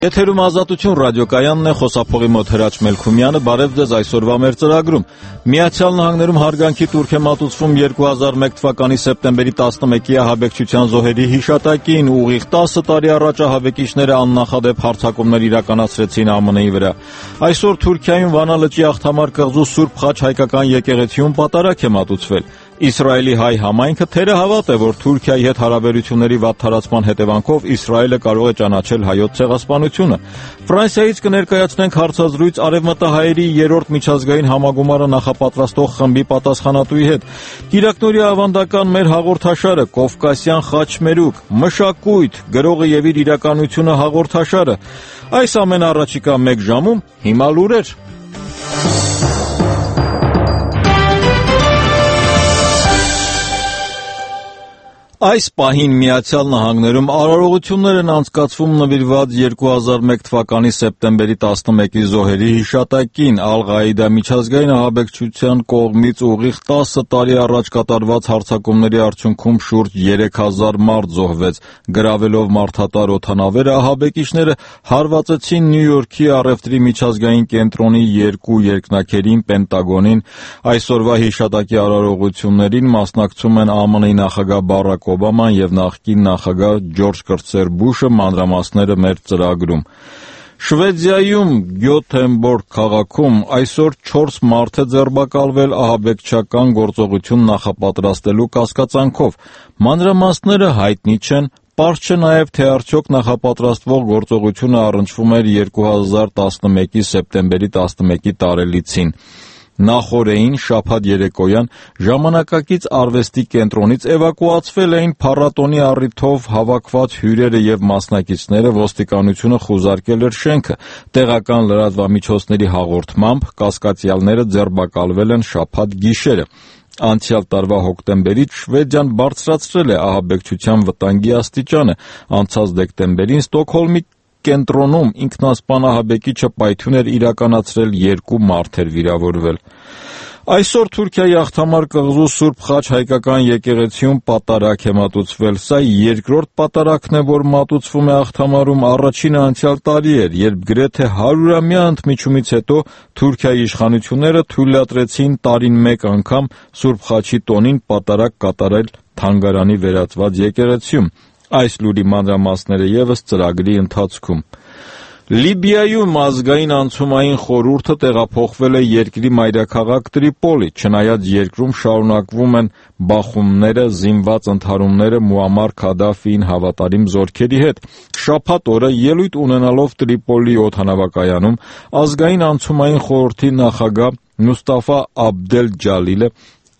Եթերում Ազատություն ռադիոկայանն է, խոսափողի մոտ Հրաչ Մելքումյանը, բարև ձեզ այսօրվա մեր ծրագրում։ Միացյալ Նահանգներում հարգանքի տուրք է մատուցվում 2001 թվականի սեպտեմբերի 11-ի ահաբեկչության զոհերի հիշատակին, ուղիղ 10 տարի առաջ ահաբեկիչները աննախադեպ հարձակումներ իրականացրեցին ԱՄՆ-ի վրա։ Այսօր Թուրքիայում Վանա լճի աղթամար կղզու Սուրբ Խաչ հայկական եկեղեցիում պատարագ է մատուցվել։ Իսրայելի հայ համայնքը թերահավատ է, որ Թուրքիայի հետ հարաբերությունների վատ թարացման հետևանքով Իսրայելը կարող է ճանաչել հայոց ցեղասպանությունը։ Ֆրանսիայից կներկայացնենք հարցազրույց արևմտահայերի 3-րդ միջազգային համագումարը նախապատրաստող խմբի պատասխանատուի հետ։ Կիրակնօրյա ավանդական մեր հաղորդաշարը Կովկասյան խաչմերուկ, մշակույթ, գրողը եւ իր իրականությունը հաղորդաշարը։ Այս ամեն առաջիկա 1 ժամում հիմա լուրեր։ Այս պահին Միացյալ Նահանգներում արարողություններ են անցկացվում նվիրված 2001 թվականի սեպտեմբերի 11-ի զոհերի հիշատակին։ Ալ-Ղաիդա միջազգային ահաբեկչության կողմից ուղիղ 10 տարի առաջ կատարված հարձակումների արդյունքում շուրջ 3000 մարդ զոհվեց։ Գրավելով մարդատար օդանավերը, ահաբեկիչները հարվածեցին Նյու Յորքի առևտրի միջազգային կենտրոնի 2 երկնաքերին, Պենտագոնին։ Այսօրվա հիշատակի արարողություններին մասնակցում են ԱՄՆ-ի նախագահ Բարակ Օբաման եւ նախկին նախագահ Ջորջ Կրտսեր Բուշը, մանրամասները մեր ծրագրում։ Շվեդիայում Գյոթենբորգ քաղաքում այսօր 4 մարդ է ձերբակալվել ահաբեկչական գործողություն նախապատրաստելու կասկածանքով։ Մանրամասները հայտնի չեն, պարզ չէ նաև թե արդյոք նախապատրաստվող գործողությունը առնչվում էր 2011-ի սեպտեմբերի 11-ի տարելիցին։ Նախօրեին շաբաթ երեկոյան ժամանակակից արվեստի կենտրոնից էվակուացվել էին փառատոնի առիթով հավաքված հյուրերը եւ մասնակիցները, ոստիկանությունը խուզարկել էր շենքը։ Տեղական լրատվամիջոցների հաղորդմամբ կասկածյալները ձերբակալվել են շաբաթ գիշերը։ Անցյալ տարվա հոկտեմբերից Շվեդիան բարձրացրել է ահաբեկչության վտանգի աստիճանը։ Անցած դեկտեմբերին Ստոկհոլմի կենտրոնում ինքնասպան ահաբեկիչը պայթյուն էր իրականացրել, 2 մարդ էր վիրավորվել։ Այսօր Թուրքիայի աղթամար կղզու Սուրբ Խաչ հայկական եկեղեցիում պատարագ է մատուցվել։ Սա 2-րդ պատարագն է, որ մատուցվում է աղթամարում, առաջինը անցյալ տարի էր, երբ գրեթե 100-ամյա ընդմիջումից հետո Թուրքիայի իշխանությունները թույլատրեցին տարին 1 անգամ Սուրբ Խաչի տոնին պատարագ կատարել թանգարանի վերածված եկեղեցիում։ Այս լուրի մանրամասները ևս ծրագրի ընթացքում։ Լիբիայում ազգային անցումային խորհուրդը տեղափոխվել է երկրի մայրաքաղաք Տրիպոլի, չնայած երկրում շարունակվում են բախումները, զինված ընդհարումները Մուամմար Քադաֆիին հավատարիմ զորքերի հետ։ Շաբաթ օրը ելույթ ունենալով Տրիպոլի օդանավակայանում ազգային անցումային խորհրդի նախագահ Մուստաֆա Աբդել Ջալիլը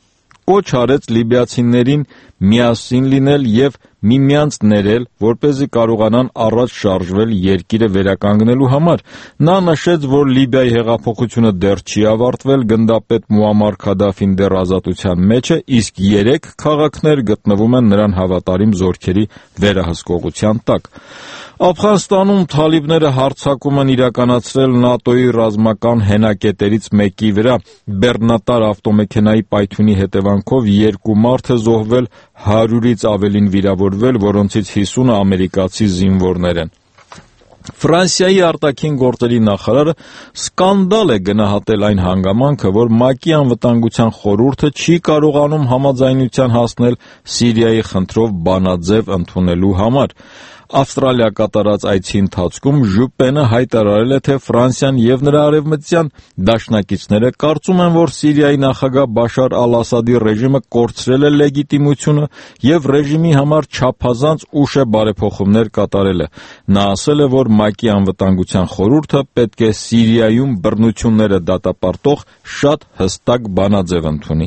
կոչ արեց լիբիացիներին միասին լինել եւ միմյանց ներել, որպեսզի կարողանան առաջ շարժվել երկիրը վերականգնելու համար։ Նա նշեց, որ Լիբիայի հեղափոխությունը դեռ չի ավարտվել, գնդապետ Մուամմար Քադաֆին դեռ ազատության մեջ է, իսկ 3 քաղաքներ գտնվում են նրան հավատարիմ զորքերի վերահսկողության տակ։ Աֆղանստանում թալիբները հարձակում են իրականացրել ՆԱՏՕ-ի ռազմական հենակետերից մեկի վրա։ Բեռնատար ավտոմեքենայի պայթյունի հետևանքով 2 մարդ է զոհվել, 100-ից ավելին վիրավորվել, որոնցից 50-ը ամերիկացի զինվորներ են։ Ֆրանսիայի արտաքին գործերի նախարարը սկանդալ է գնահատել այն հանգամանքը, որ ՄԱԿ-ի անվտանգության խորհուրդը չի կարողանում համաձայնության հասնել Սիրիայի խնդրով բանաձև ընդունելու համար։ Ավստրալիա կատարած այցի ընթացքում Ժուպենը հայտարարել է, թե Ֆրանսիան եւ նրա արևմտյան դաշնակիցները կարծում են, որ Սիրիայի նախագահ Բաշար Ալ-Ասադի ռեժիմը կորցրել է լեգիտիմությունը եւ ռեժիմի համար չափազանց ուշ է բարեփոխումներ կատարելը։ Նա ասել է, որ ՄԱԿ-ի անվտանգության խորհուրդը պետք է Սիրիայում բռնությունները դատապարտող շատ հստակ բանաձև ընդունի։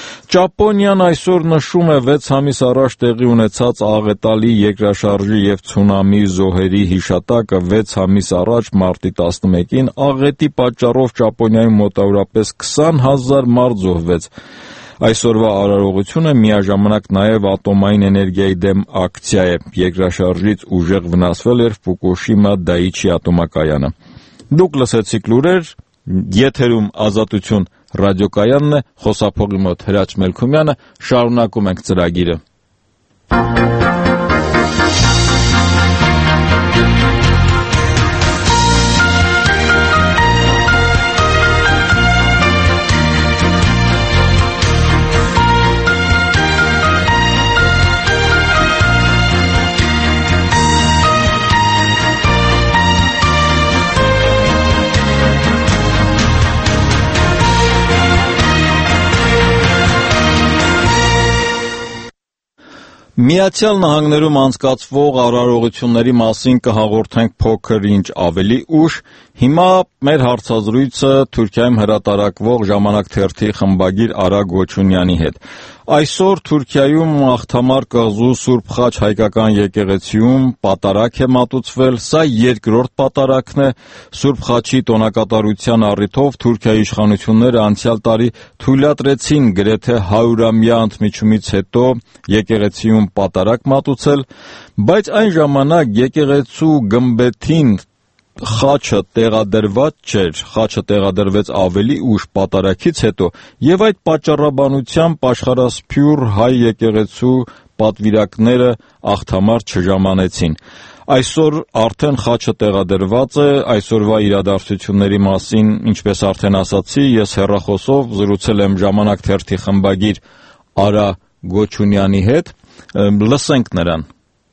Ճապոնիան այսօր նշում է 6 ամիս առաջ տեղի ունեցած աղետալի երկրաշարժի եւ ցունամի զոհերի հիշատակը։ 6 ամիս առաջ մարտի 11-ին աղետի պատճառով Ճապոնիայում մոտավորապես 20,000 մարդ զոհվեց։ Այսօրվա արարողությունը միաժամանակ նաև ատոմային էներգիայի դեմ ակցիա է։ Երկրաշարժից ուժեղ վնասվել էր Ֆուկուշիմա Դայիչի ատոմակայանը։ Դուք լսեցիք լուրեր, եթերում Ազատություն ռադիոկայանն է, խոսափողի մոտ Հրաչ Մելքումյանը, շարունակում ենք ծրագիրը։ Միացյալ Նահանգներում անցկացվող արարողությունների մասին կհաղորդենք փոքր ինչ ավելի ուշ, հիմա մեր հարցազրույցը Թուրքիայում հրատարակվող Ժամանակ թերթի խմբագիր Արա Գոչունյանի հետ։ Այսօր Թուրքիայում Աղթամար կղզու Սուրբ Խաչ հայկական եկեղեցիում պատարագ է մատուցվել, սա երկրորդ պատարագն է։ Սուրբ Խաչի տոնակատարության առիթով Թուրքիայի իշխանությունները անցյալ տարի թույլատրեցին գրեթե 100-ամյա ընդմիջումից հետո եկեղեցիում պատարագ մատուցել, բայց այն ժամանակ եկեղեցու գմբեթին խաչը տեղադրված չէր, խաչը տեղադրվեց ավելի ուշ պատարագից հետո, եւ այդ պատճառաբանությամբ աշխարհասփյուռ հայ եկեղեցու պատվիրակները Աղթամար չժամանեցին։ Այսօր արդեն խաչը տեղադրված է, այսօրվա իրադարձությունների մասին, ինչպես արդեն ասացի, ես հեռախոսով զրուցել եմ Ժամանակ թերթի խմբագիր Արա Գոչունյանի հետ, լսենք նրան։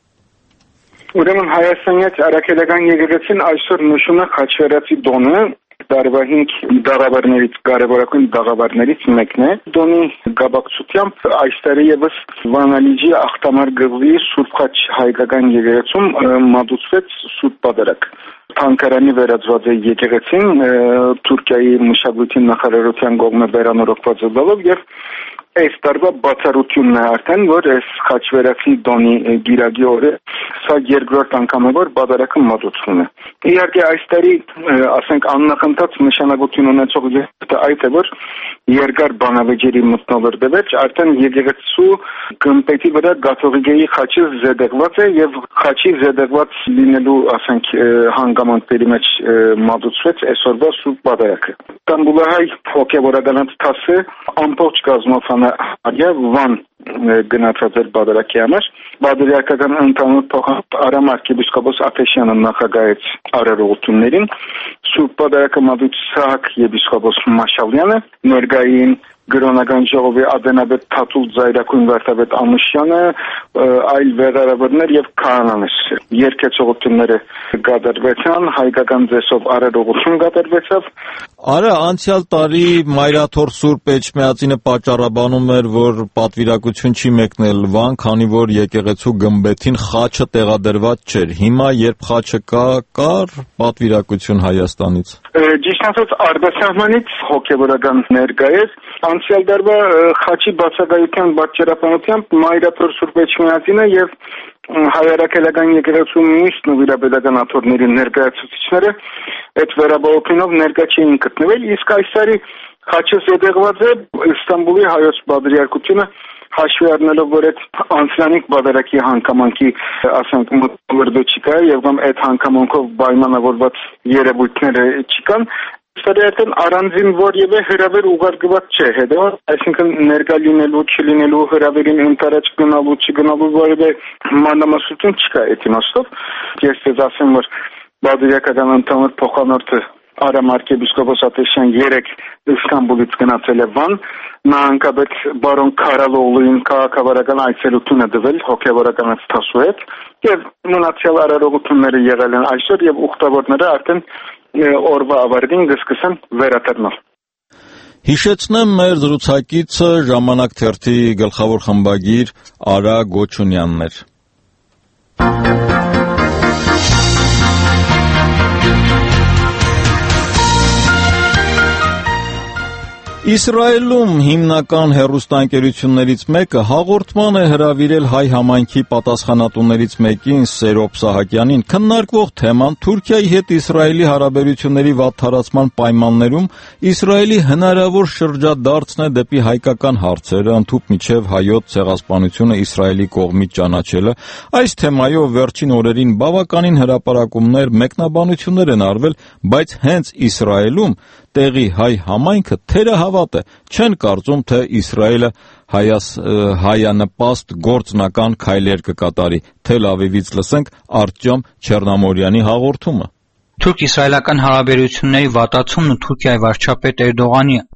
Ուրեմն Հայաստանյաց Արաքելական եկեղեցին այսօր նշում է Խաչվերացի Դոնը, տարվա 5 դաղավարներից կարևորագույն դաղավարներից մեկն է։ Դոնի գաբակցությամբ այս տարի եւս Վանալիջի Աղթամար գյուղի Սուրբ Խաչ հայկական եկեղեցում մատուցվեց Սուրբ Պատարագ։ Թանգարանի վերածված է եկեղեցին Թուրքիայի մշակույթի նախարարության կողմից վերանորոգված ըլլով եւ այս տարվա բացառությունն է արդեն, որ այս Խաչվերացի Դոնի գիրագի օրը սա երկրորդ անգամ է, որ պատարագը մատուցվում է։ Իհարկե այս տարի, ասենք, աննախընթաց նշանակություն ունեցող այդ է, որ երկար բանավեճերի մթնոլորտվեց, արդեն եկեղեցու գմբեթի վրա կաթողիկեի խաչը զետեղված է եւ խաչի զետեղված լինելու, ասենք, հանգամանքների մեջ մատուցվեց այսօրվա Սուրբ Պատարագը։ Ստամբուլահայ հոգեվորականած թասը ամբողջ կազմախանը Վան գնացած էր պատարագի համար։ Պատվիրակական ընդհանուր փոխանակ Արամ arczepiskopos Աթեշյանը նախագահեց արարողություններին։ Սուրբ Պատարագը մատուցած եպիսկոպոս Մաշալյանը, ներկային Գրոնական ժողովի ադենաբեդ Թաթուլ Զայրակույն վարդապետ Ամուշյանը, այլ վեղարավարներ եւ քահանաներ։ Երկեցողությունները կատարվեցան, հայկական ձեսով արարողություն կատարվեցավ։ Արա, անցյալ տարի Մայրաթոր Սուրբ Էջմիածինը պատճառաբանում էր, որ պատվիրակություն չի մեկնել Վան, քանի որ եկեղեցու գմբեթին խաչը տեղադրված չէր։ Հիմա, երբ խաչը կար պատվիրակություն Հայաստանից։ Ճիշտ ասած, արտասահմանից հոգեվորական ներկա էր։ Անցյալ տարվա խաչի բացակայության պատճառաբանությամբ Մայրաթոր Սուրբ Էջմիածինը եւ հայարակելական եկեղեցու մյուս նվիրապետական աթոռների ներկայացուցիչները այդ վերաբողոքինով ներկա չէին գտնվել, իսկ այս տարի խաչը զետեղված է Ստամբուլի հայոց պատվիրակությունը հաշվի առնելով, որ այդ անցնանիկ պատարագի հանգամանքի, ասենք, մտորդը չկա եւ կամ այդ հանգամանքով պայմանավորված երևույթները չկան, Սարյատն առանձին որևէ հրավեր ուղարկված չէ, հետո, այսինքն ներկա լինելու, չլինելու հրավերին ընթരാճ գնալու, չգնալու որևէ մանրամասնություն չկա այդ իմաստով։ Ես ձեզ ասեմ, որ պատվիրակական ընդհանուր փոխանորդը Արամ arczepiskopos Աթեշյան 3 Ստամբուլից գնացել է Վան, նահանգապետ բարոն Քարալօղլուին քաղաքավարական այցելություն է տվել հոգեվորական ստասու հետ եւ մնացյալ արարողությունները եղել են այսօր եւ ուխտավորները արդեն օրվա ավարտին կսկսեն վերաթռնել։ Հիշեցնեմ մեր զրուցակիցը Ժամանակ թերթի գլխավոր խմբագիր Արա Գոչունյանն էր։ Իսրայելում հիմնական հեռուստաընկերություններից մեկը հաղորդման է հրավիրել հայ համայնքի պատասխանատուներից մեկին Սերոբ Սահակյանին քննարկվող թեման Թուրքիայի հետ Իսրայելի հարաբերությունների վատթարացման պայմաններում Իսրայելի հնարավոր շրջադարձն է դեպի հայկական հարցերը, ընդհուպ միջև հայոց ցեղասպանությունը Իսրայելի կողմից ճանաչելը։ Այս թեմայով վերջին օրերին բավականին հրապարակումներ, մեկնաբանություններ են արվել, բայց հենց Իսրայելում տեղի հայ համայնքը թերահավատ է, չեն կարծում, թե Իսրայելը հայանպաստ գործնական քայլեր կկատարի։ Թել Ավիվից լսենք Արտյոմ Չեռնամորյանի հաղորդումը։ Թուրք-իսրայելական հարաբերությունների վատացումն ու Թուրքիայի վարչապետ Էրդողանի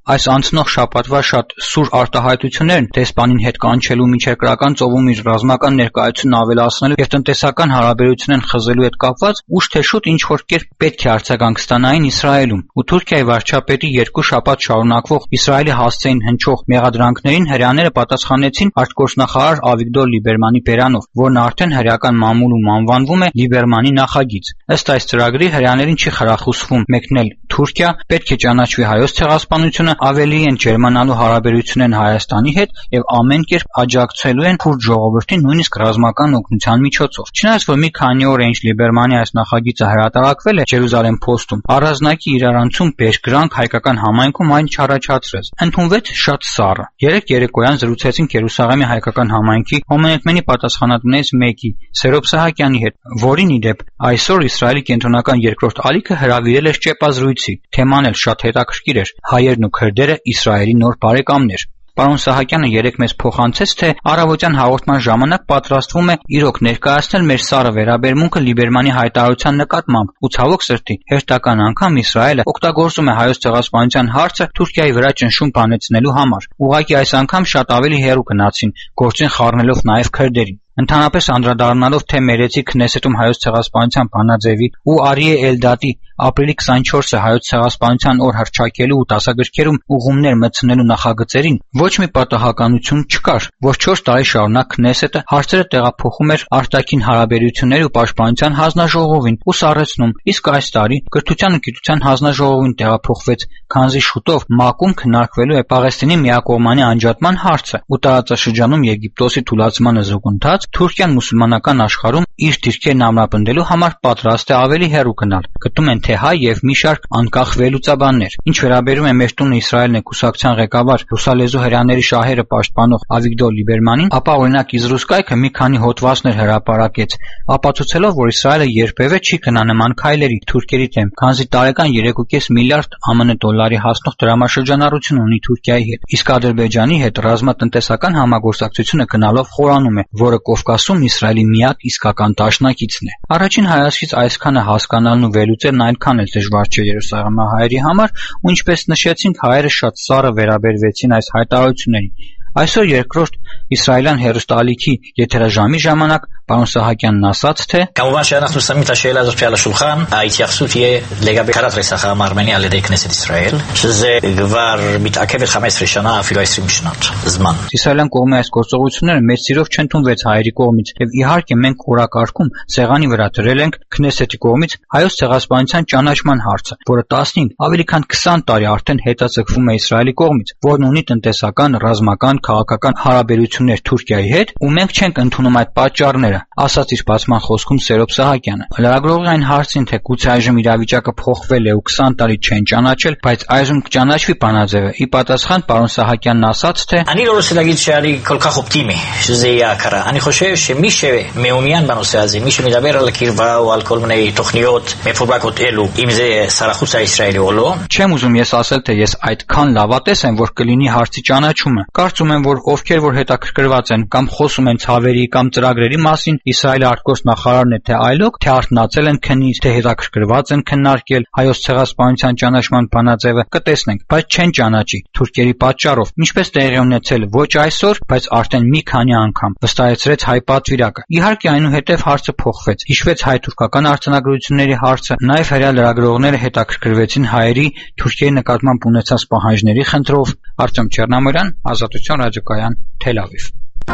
Այս անցնող շաբաթվա շատ սուր արտահայտություններն դեսպանին հետ կանչելու միջերկրական ծովում իր ռազմական ներկայությունն ավելացնելու եւ տնտեսական հարաբերություններն խզելու հետ կապված ուշ թե շուտ ինչ-որ կերպ պետք է արձագանք ստանային Իսրայելում, ու Թուրքիայի վարչապետի 2 շաբաթ շարունակվող Իսրայելի հասցեին հնչող մեղադրանքներին հրեաները պատասխանեցին արտգործնախարար Ավիգդոր Լիբերմանի բերանով, որն արդեն հրեական մամուլում անվանվում է Լիբերմանի նախագիծ։ Ըստ այս ծրագրի հրեաներին չի խրախուսվում մեկնել Թուրքիա, պետք է ճանաչվի հայոց ցեղասպանությունը, ավելի են ջերմանալու հարաբերություններն Հայաստանի հետ եւ ամեն կերպ աջակցելու են քուրդ ժողովրդին նույնիսկ ռազմական օգնության միջոցով։ Չնայած որ մի քանի օր ինչ Լիբերմանի այս նախագիծը հրատարակվել է Ջերուսալեմ Post-ում, առանձնակի իրարանցում բերկրանք հայկական համայնքում այն չառաջացրեց։ Ընդունվեց շատ սառը։ Երեկ երեկոյան զրուցեցինք Երուսաղեմի հայկական համայնքի հոմենեթմենի պատասխանատուներից մեկի, Սերոբ Սահակյանի հետ, որին ի դեպ այսօր Իսրայելի կենտրոնական երկրորդ ալիքը հրավիրել էր ճեպազրույցի։ Թեման էլ շատ հետաքրքիր էր՝ հայերն ու քրդերը Իսրայելի նոր բարեկամներ։ Պարոն Սահակյանը երեկ մեզ փոխանցեց, թե առավոտյան հաղորդման ժամանակ պատրաստվում է իրոք ներկայացնել մեր սառը վերաբերմունքը Լիբերմանի հայտարարության նկատմամբ, ու ցավոք սրտի հերթական անգամ Իսրայելը օգտագործում է հայոց ցեղասպանության հարցը Թուրքիայի վրա ճնշում բանեցնելու համար։ Ուղղակի այս անգամ շատ ավելի հեռու գնացին, գործին խառնելով նաև քրդերին։ Ընդհանրապես անդրադառնալով թե Մերեցի Քնեսետում հայոց ցեղասպանության բանաձևի ու Արիե Էլդատի ապրիլի 24-ը հայոց ցեղասպանության օր հռչակելու ու դասագրքերում ուղումներ մտցնելու նախագծերին, ոչ մի պատահականություն չկար, որ 4 տարի շարունակ Քնեսետը հարցերը տեղափոխում էր արտաքին հարաբերությունների ու պաշտպանության հանձնաժողովին ու սառեցնում, իսկ այս տարի Կրթության ու գիտության հանձնաժողովին տեղափոխվեց, քանզի շուտով ՄԱԿ-ում քննարկվելու է Պաղեստինի միակողմանի անջատման հարցը ու տարածաշրջանում Եգիպտոսի թուլացմանը զուգընթաց Թուրքիան մուսուլմանական աշխարհում իր դիրքերն ամրապնդելու համար պատրաստ է ավելի հեռու գնալ, գտնում են թե հայ եւ մի շարք անկախ վերլուծաբաններ։ Ինչ վերաբերում է մեր տունը Իսրայելն է կուսակցության ղեկավար ռուսալեզու հրեաների շահերը պաշտպանող Ավիգդոր Լիբերմանին, ապա օրինակ Իզրուսկայքը մի քանի հոդվածներ հրապարակեց, ապացուցելով, որ Իսրայելը երբևէ չի գնա նման քայլերի թուրքերի դեմ, քանզի տարեկան 3.5 միլիարդ ԱՄՆ դոլարի հասնող դրամաշրջանառություն ունի Թուրքիայի հետ, իսկ Ադրբեջանի հետ ռազմատնտեսական համագործակցությունը գնալով խորանում է, որը Կովկասում Իսրայելի միակ իսկական դաշնակիցն է։ Առաջին հայացքից այսքանը հասկանալն ու վերլուծելն այնքան էլ դժվար չէ երուսաղեմահայերի համար, ու ինչպես նշեցինք, հայերը շատ սառը վերաբերվեցին այս հայտարարություններին։ Այսօր երկրորդ իսրայելյան հեռուստաալիքի եթերաժամի ժամանակ պարոն Սահակյանն ասաց, թե כמובן שאנחנו שמים את השאלה הזאת על השולחן, ההתייחסות תהיה לגבי קרת רצח העם הארמני על ידי כנסת ישראל, שזה כבר מתעכבת 15 שנה, אפילו 20 שנות זמן. Իսրայելյան կողմի այս գործողությունները մեծ սիրով չընդունվեց հայերի կողմից, եւ իհարկե մենք օրակարգում սեղանի վրա դրել ենք Քնեսետի կողմից հայոց ցեղասպանության ճանաչման հարցը, որը 15, ավելի քան 20 տարի արդեն հետաձգվում է Իսրայելի կողմից, որն ունի տնտեսական, ռազմական, քաղաքական հարաբերություններ Թուրքիայի հետ, ու մենք չենք ընդունում այդ պատճառները, ասաց իր բացման խոսքում Սերոբ Սահակյանը։ Լրագրողի այն հարցին, թե գուցե այժմ իրավիճակը փոխվել է ու 20 տարի չեն ճանաչել, բայց այժմ կճանաչվի բանաձևը, ի պատասխան պարոն Սահակյանն ասաց, թե אני לא רוצה להגיד שאני כל כך אופטימי שזה יהיה הכרה. אני חושב שמי שמעוניין בנושא הזה, מי שמדבר על הקרבה או על כל מיני תוכניות מפוברקות אלו, אם זה שר החוץ הישראלי או לא. Չեմ ուզում ես ասել, թե ես այդքան լավատես եմ, որ կլինի հարցի ճանաչումը։ Կարծում եմ, որ ովքեր որ հետաքրքրված են կամ խոսում են ցավերի կամ ծրագրերի մասին, Իսրայելի արտգործնախարարն է թե այլոք, թե արթնացել են քնից, թե հետաքրքրված են քննարկել հայոց ցեղասպանության ճանաչման բանաձևը, կտեսնենք, բայց չեն ճանաչի թուրքերի պատճառով, ինչպես տեղի ունեցել ոչ այսօր, բայց արդեն մի քանի անգամ, վստահեցրեց հայ պատվիրակը։ Իհարկե այնուհետև հարցը փոխվեց, հիշվեց հայ-թուրքական արձանագրությունների հարցը, նաև հրեա լրագրողները հետաքրքրվեցին հայերի Թուրքիայի նկատմամբ ունեցած պահանջների խնդրով։ Արտեմ Չեռնամորյան, Ազատություն ռադիոկայան, Թել Ավիվ։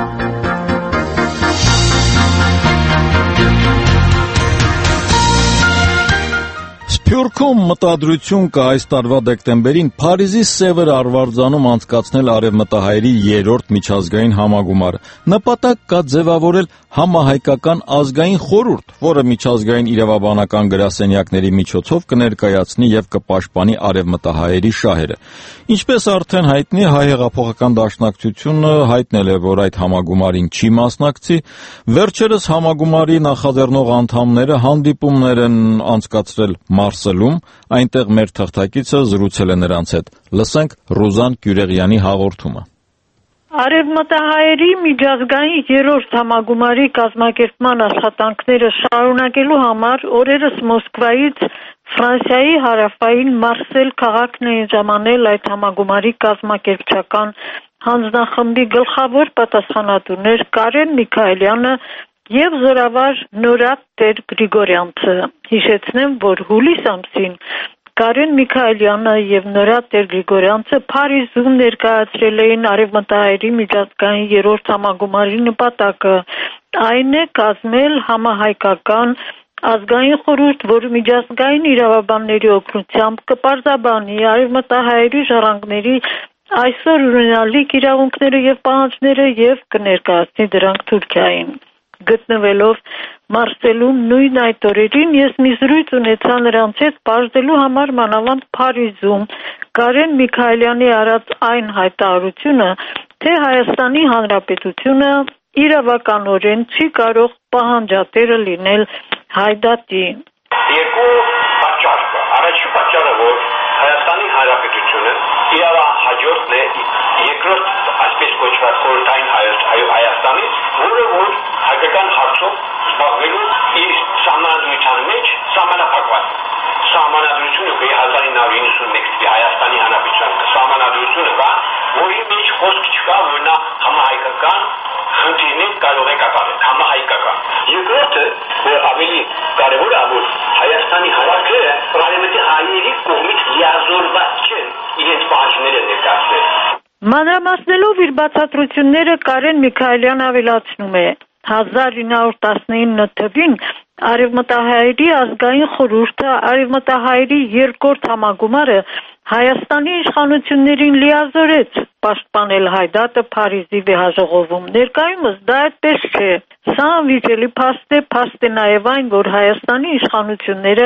Սփյուռքում մտադրություն կա այս տարվա դեկտեմբերին Փարիզի Սևր Արվարձանում անցկացնել արևմտահայերի 3-րդ միջազգային համագումարը։ Նպատակ կա ձևավորել համահայկական ազգային խորհուրդ, որը միջազգային իրավաբանական գրասենյակների միջոցով կներկայացնի եւ կպաշտպանի արևմտահայերի շահերը։ Ինչպես արդեն հայտնի, հայ հեղափոխական դաշնակցությունը հայտնել է, որ այդ համագումարին չի մասնակցի։ Վերջերս համագումարի նախաձեռնող անդամները հանդիպումներ են անցկացրել Մարսելում, այնտեղ մեր թղթակիցը զրուցել է նրանց հետ։ Լսենք Ռուզան Կյուրեղյանի հաղորդումը։ Արևմտահայերի միջազգային 3-րդ համագումարի կազմակերպման աշխատանքները շարունակելու համար օրերս Մոսկվայից Ֆրանսիայի հարավային Մարսել քաղաքն է ժամանել այդ համագումարի կազմակերպչական հանձնախմբի գլխավոր պատասխանատուներ Կարեն Միքայելյանը եւ զորավար Նորատ Տեր Գրիգորյանցը։ Հիշեցնեմ, որ հուլիս ամսին Կարեն Միքայելյանը եւ Նորատ Տեր Գրիգորյանցը Փարիզում ներկայացրել էին արևմտահայերի միջազգային երրորդ համագումարի նպատակը, այն է կազմել համահայկական ազգային խորհուրդ, որը միջազգային իրավաբանների օգնությամբ կպարզաբանի արևմտահայերի ժառանգների այսօր ունենալիք իրավունքները եւ պահանջները եւ կներկայացնի դրանք Թուրքիային։ Գտնվելով Մարսելում նույն այդ օրերին ես մի զրույց ունեցա նրանց հետ պարզելու համար մանավանդ Փարիզում Կարեն Միքայելյանի արած այն հայտարարությունը, թե Հայաստանի Հանրապետությունը իրավականորեն չի կարող պահանջատերը լինել Հայդատի։ Երկու պատճառ կա։ Առաջին պատճառը, որ Հայաստանի Հանրապետությունը իրավահաջորդն է երկրորդ այսպես կոչված խորհրդային Հայաստանի, որը որ հայկական հարցով զբաղվելու իր սահմանադրության մեջ սահմանափակված։ Սահմանադրությունը 1991 Հայաստանի Հանրապետության սահմանադրությունը կա, որի մեջ խոսք չկա, որ նա համահայկական խնդիրներ կարող է կատարել, համահայկական։ Երկրորդը, որ ավելի կարևոր է, որ Հայաստանի հարաբերները պարամետրի հայերի կողմից լիազորված չեն իրենց պահանջները ներկայացնել։ Մանրամասնելով իր բացատրությունները Կարեն Միքայելյանը ավելացնում է. 1919 թվականին Արևմտահայերի ազգային խորհուրդը Արևմտահայերի երկրորդ համագումարը Հայաստանի իշխանություններին լիազորեց պաշտպանել Հայդատը Փարիզի վեհաժողովում։ Ներկայումս դա այդպես չէ։ Սա անվիճելի փաստ է, փաստ է նաև այն, որ Հայաստանի իշխանությունները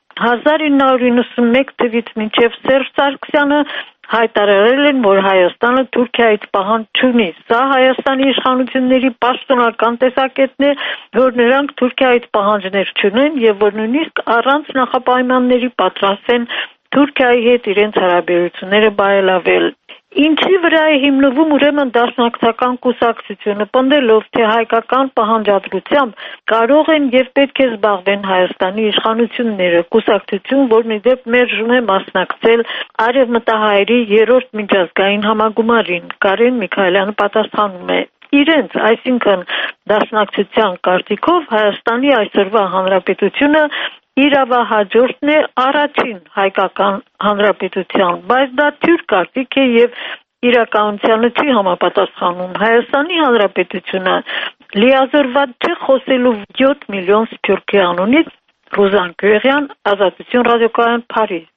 1991 թվականից մինչև Սերժ Սարգսյանը հայտարարել են, որ Հայաստանը Թուրքիայից պահանջ չունի։ Սա Հայաստանի իշխանությունների պաշտոնական տեսակետն է, որ նրանք Թուրքիայից պահանջներ չունեն եւ որ նույնիսկ առանց նախապայմանների պատրաստ են Թուրքիայի հետ իրենց հարաբերությունները բարելավել։ Ինչի վրա է հիմնվում ուրեմն դաշնակցական կուսակցությունը, պնդելով, թե հայկական պահանջադրությամբ կարող են եւ պետք է զբաղվեն Հայաստանի իշխանությունները, կուսակցություն, որն ի դեպ մերժում է մասնակցել Արևմտահայերի երրորդ միջազգային համագումարին։ Կարեն Միքայելյանը պատասխանում է. իրենց, այսինքն դաշնակցության կարծիքով Հայաստանի այսօրվա հանրապետությունը իրավահաջորդն է առաջին հայկական հանրապետության, բայց դա թյուր կարծիք է եւ իրականությանը չի համապատասխանում։ Հայաստանի հանրապետությունը լիազորված չէ խոսելու 7 միլիոն սփյուռքի անունից։ Ռուզան Գյուղյան, Ազատություն ռադիոկայան, Փարիզ։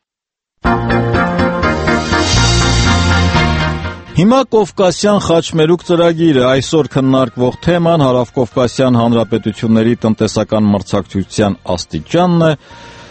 Հիմա Կովկասյան խաչմերուկ ծրագիրը այսօր քննարկվող թեման Հարավկովկասյան հանրապետությունների տնտեսական մրցակցության աստիճանն է,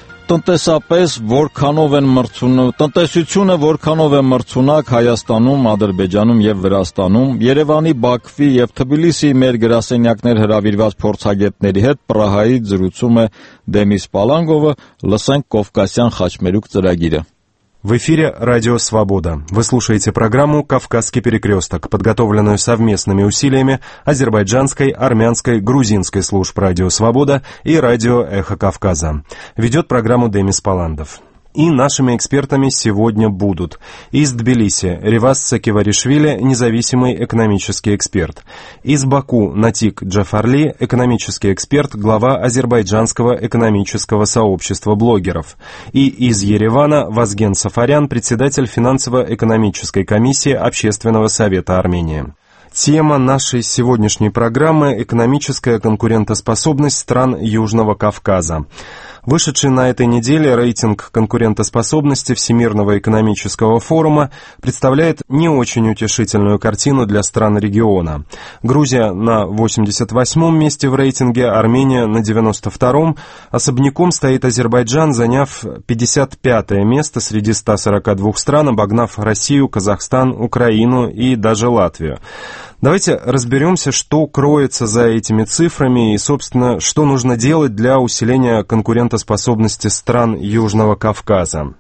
տնտեսությունը որքանով է մրցունակ Հայաստանում, Ադրբեջանում եւ Վրաստանում, Երևանի, Բաքվի եւ Թբիլիսի մեր գրասենյակներ հրավիրված փորձագետների հետ Պրահայից զրուցում է Դեմիս Պալանգովը, լսենք Կովկասյան խաչմերուկ ծրագիրը։ В эфире «Радио Свобода». Вы слушаете программу «Кавказский перекресток», подготовленную совместными усилиями азербайджанской, армянской, грузинской служб «Радио Свобода» и «Радио Эхо Кавказа». Ведет программу Демис Паландов. И нашими экспертами сегодня будут из Тбилиси Реваз Сакиваришвили, независимый экономический эксперт, из Баку Натик Джафарли, экономический эксперт, глава Азербайджанского экономического сообщества блогеров, и из Еревана Вазген Сафарян, председатель финансово-экономической комиссии Общественного совета Армении. Тема нашей сегодняшней программы – экономическая конкурентоспособность стран Южного Кавказа. Вышедший на этой неделе рейтинг конкурентоспособности Всемирного экономического форума представляет не очень утешительную картину для стран региона. Грузия на 88-м месте в рейтинге, Армения на 92-м. Особняком стоит Азербайджан, заняв 55-е место среди 142 стран, обогнав Россию, Казахстан, Украину и даже Латвию. Давайте разберемся, что кроется за этими цифрами и, собственно, что нужно делать для усиления конкурентоспособности стран Южного Кавказа.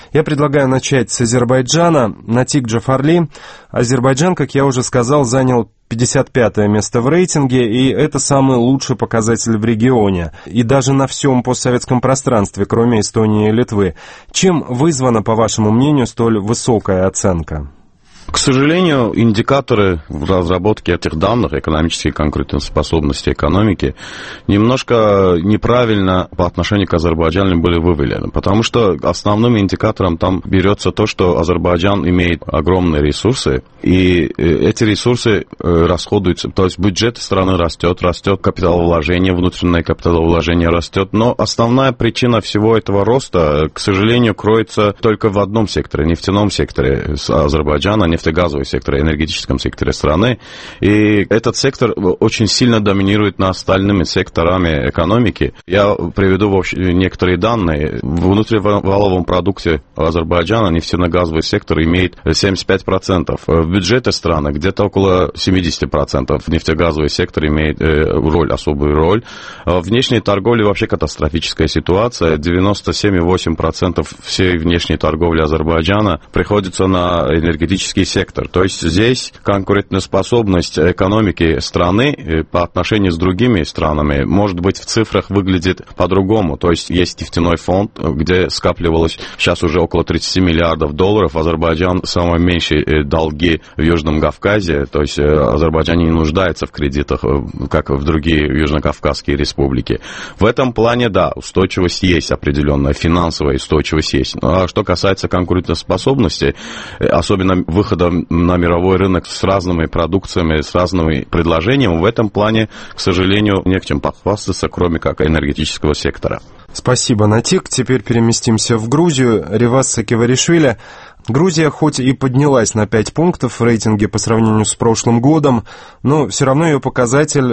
Я предлагаю начать с Азербайджана. Натик Джафарли. Азербайджан, как я уже сказал, занял 55-е место в рейтинге, и это самый лучший показатель в регионе, и даже на всем постсоветском пространстве, кроме Эстонии и Литвы. Чем вызвана, по вашему мнению, столь высокая оценка? К сожалению, индикаторы в разработке этих данных, экономической конкурентоспособности экономики, немножко неправильно по отношению к Азербайджану были выведены. Потому что основным индикатором там берется то, что Азербайджан имеет огромные ресурсы, и эти ресурсы расходуются. То есть бюджет страны растет капиталовложение, внутреннее капиталовложение растет. Но основная причина всего этого роста, к сожалению, кроется только в одном секторе, нефтяном секторе Азербайджана, нефтегазовый сектор, энергетическом секторе страны. И этот сектор очень сильно доминирует над остальными секторами экономики. Я приведу некоторые данные. В внутриваловом продукте Азербайджана нефтяно-газовый сектор имеет 75%. В бюджете страны где-то около 70%. Нефтегазовый сектор имеет особую роль. В внешней торговле вообще катастрофическая ситуация. 97,8% всей внешней торговли Азербайджана приходится на энергетический сектор. То есть здесь конкурентоспособность экономики страны по отношению с другими странами, может быть, в цифрах выглядит по-другому. То есть есть нефтяной фонд, где скапливалось сейчас уже около 30 миллиардов долларов. Азербайджан самые меньшие долги в Южном Кавказе. То есть Азербайджан не нуждается в кредитах, как в другие южнокавказские республики. В этом плане, да, устойчивость есть определенная, финансовая устойчивость есть. А что касается конкурентоспособности, особенно выхода на мировой рынок с разными продукциями, с разными предложениями, в этом плане, к сожалению, не к чем похвастаться, кроме как энергетического сектора. Спасибо, Натик. Теперь переместимся в Грузию. Ривас Сакиваришвили. Грузия хоть и поднялась на 5 пунктов в рейтинге по сравнению с прошлым годом, но все равно ее показатель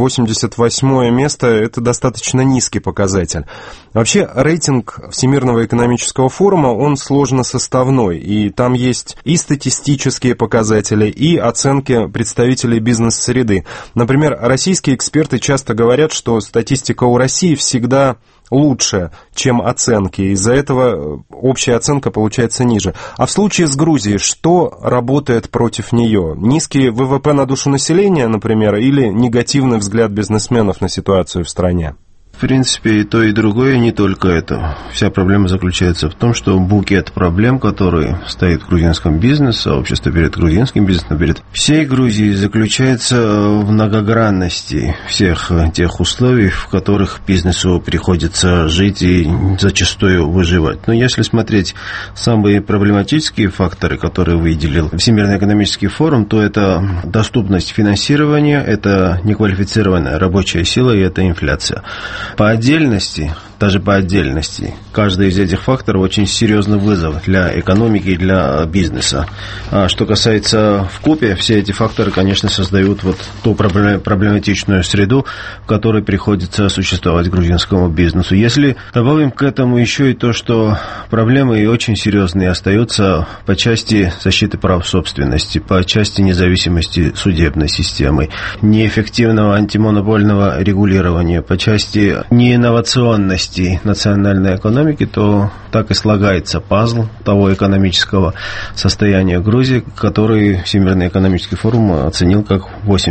88 место – это достаточно низкий показатель. Вообще, рейтинг Всемирного экономического форума, он сложно составной, и там есть и статистические показатели, и оценки представителей бизнес-среды. Например, российские эксперты часто говорят, что статистика у России всегда лучше, чем оценки. Из-за этого общая оценка получается ниже. А в случае с Грузией, что работает против нее? Низкий ВВП на душу населения, например, или негативный взгляд бизнесменов на ситуацию в стране? В принципе, и то, и другое, не только это. Вся проблема заключается в том, что букет проблем, который стоит в грузинском бизнес-сообществе, перед грузинским бизнесом, перед всей Грузией, заключается в многогранности всех тех условий, в которых бизнесу приходится жить и зачастую выживать. Но если смотреть самые проблематические факторы, которые выделил Всемирный экономический форум, то это доступность финансирования, это неквалифицированная рабочая сила и это инфляция. По отдельности, даже по отдельности, каждый из этих факторов очень серьезный вызов для экономики и для бизнеса. А что касается вкупе, все эти факторы, конечно, создают вот ту проблематичную среду, в которой приходится существовать грузинскому бизнесу. Если добавим к этому еще и то, что проблемы очень серьезные остаются по части защиты прав собственности, по части независимости судебной системы, неэффективного антимонопольного регулирования, по части неинновационности национальной экономики, то так и слагается пазл того экономического состояния Грузии, который Всемирный экономический форум оценил как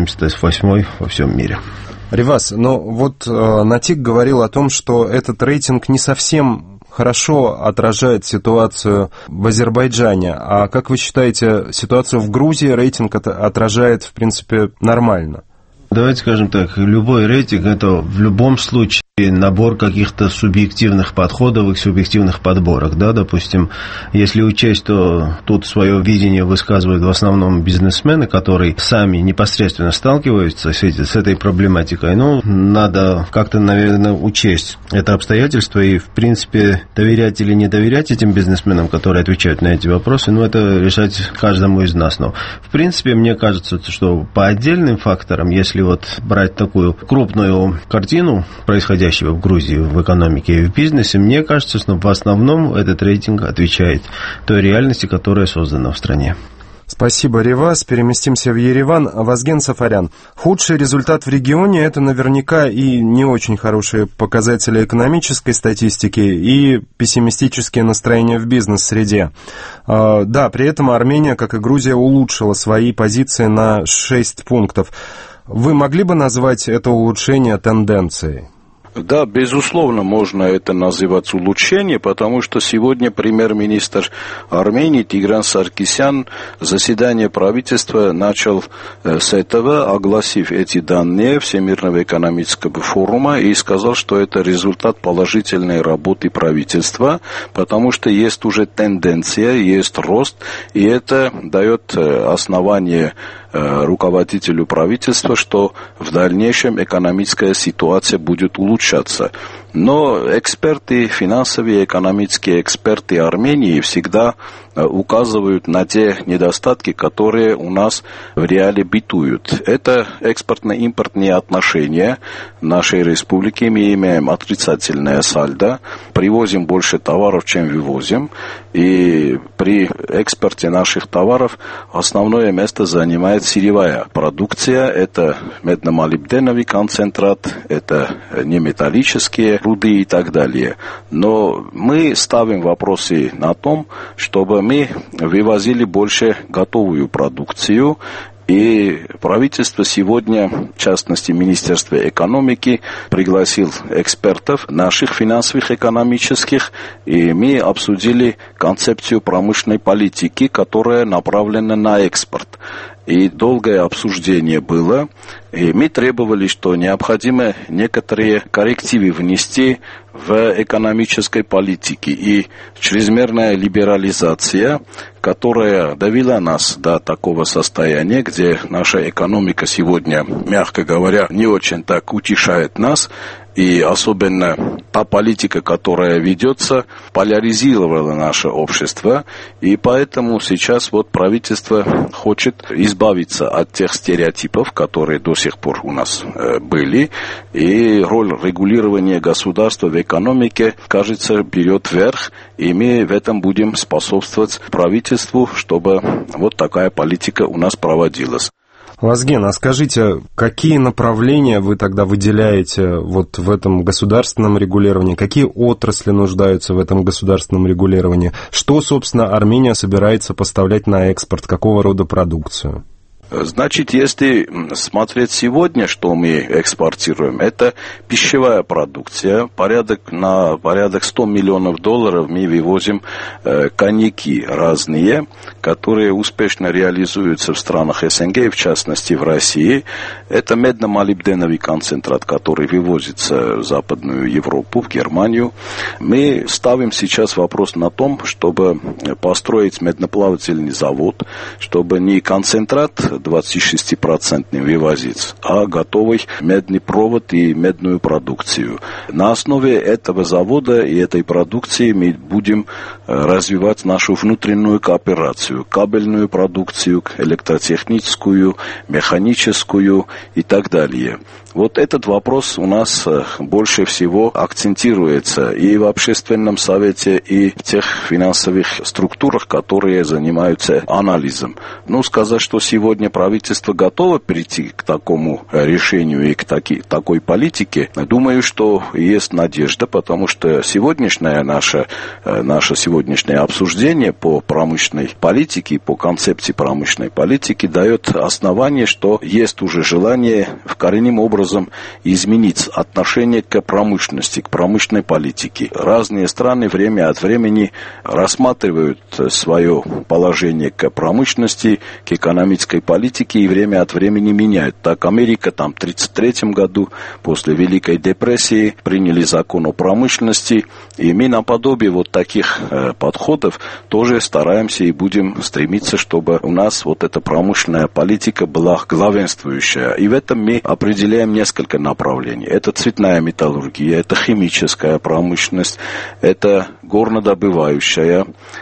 88-й во всем мире. Ривас, но вот Натик говорил о том, что этот рейтинг не совсем хорошо отражает ситуацию в Азербайджане. А как вы считаете, ситуацию в Грузии рейтинг отражает, в принципе, нормально? Давайте скажем так, любой рейтинг – это в любом случае набор каких-то субъективных подходов и субъективных подборок. Да? Допустим, если учесть, что тут свое видение высказывают в основном бизнесмены, которые сами непосредственно сталкиваются с этой проблематикой, надо как-то, наверное, учесть это обстоятельство и, в принципе, доверять или не доверять этим бизнесменам, которые отвечают на эти вопросы, это решать каждому из нас. Но, в принципе, мне кажется, что по отдельным факторам, если брать такую крупную картину происходящего в Грузии в экономике и в бизнесе, мне кажется, что в основном этот рейтинг отвечает той реальности, которая создана в стране. Спасибо, Реваз. Переместимся в Ереван. Вазген Сафарян. Худший результат в регионе – это наверняка и не очень хорошие показатели экономической статистики, и пессимистические настроения в бизнес-среде. Да, при этом Армения, как и Грузия, улучшила свои позиции на 6 пунктов. Вы могли бы назвать это улучшение тенденцией? Да, безусловно, можно это называть улучшением, потому что сегодня премьер-министр Армении Тигран Саркисян заседание правительства начал с этого, огласив эти данные Всемирного экономического форума, и сказал, что это результат положительной работы правительства, потому что есть уже тенденция, есть рост, и это дает основание руководителю правительства, что в дальнейшем экономическая ситуация будет улучшаться. Но эксперты, финансовые, экономические эксперты Армении всегда указывают на те недостатки, которые у нас в реале бытуют. Это экспортно-импортные отношения нашей республики. Мы имеем отрицательное сальдо, привозим больше товаров, чем вывозим. И при экспорте наших товаров основное место занимает сырьевая продукция. Это медно-молибденовый концентрат, это неметаллические руды и так далее. Но мы ставим вопросы на том, чтобы мы вывозили больше готовую продукцию. И правительство сегодня, в частности Министерство экономики, пригласил экспертов наших финансовых, экономических, и мы обсудили концепцию промышленной политики, которая направлена на экспорт. И долгое обсуждение было, и мы требовали, что необходимо некоторые коррективы внести в экономической политике. И чрезмерная либерализация, которая довела нас до такого состояния, где наша экономика сегодня, мягко говоря, не очень так утешает нас, и особенно та политика, которая ведется, поляризировала наше общество, и поэтому сейчас вот правительство хочет избавиться от тех стереотипов, которые до сих пор у нас были, и роль регулирования государства в экономике, кажется, берет верх, и мы в этом будем способствовать правительству, чтобы вот такая политика у нас проводилась. Вазген, а скажите, какие направления вы тогда выделяете вот в этом государственном регулировании? Какие отрасли нуждаются в этом государственном регулировании? Что, собственно, Армения собирается поставлять на экспорт? Какого рода продукцию? Значит, если смотреть сегодня, что мы экспортируем, это пищевая продукция. На порядок $100 миллионов мы вывозим коньяки разные, которые успешно реализуются в странах СНГ, в частности в России. Это медно-молибденовый концентрат, который вывозится в Западную Европу, в Германию. Мы ставим сейчас вопрос на том, чтобы построить медноплавательный завод, чтобы не концентрат 26% вывозить, а готовый медный провод и медную продукцию. На основе этого завода и этой продукции мы будем развивать нашу внутреннюю кооперацию, кабельную продукцию, электротехническую, механическую и так далее. Вот этот вопрос у нас больше всего акцентируется и в общественном совете, и в тех финансовых структурах, которые занимаются анализом. Ну, сказать, что сегодня правительство готово перейти к такому решению и к такой политике, думаю, что есть надежда, потому что сегодняшнее наше сегодняшнее обсуждение по промышленной политике, по концепции промышленной политики дает основание, что есть уже желание в коренном образом изменить отношение к промышленности, к промышленной политике. Разные страны время от времени рассматривают свое положение к промышленности, к экономической политике и время от времени меняют. Так, Америка там в 1933 году, после Великой депрессии, приняли закон о промышленности, и мы наподобие вот таких подходов тоже стараемся и будем стремиться, чтобы у нас вот эта промышленная политика была главенствующая. И в этом мы определяем несколько направлений. Это цветная металлургия, это химическая промышленность, это горнодобывающая,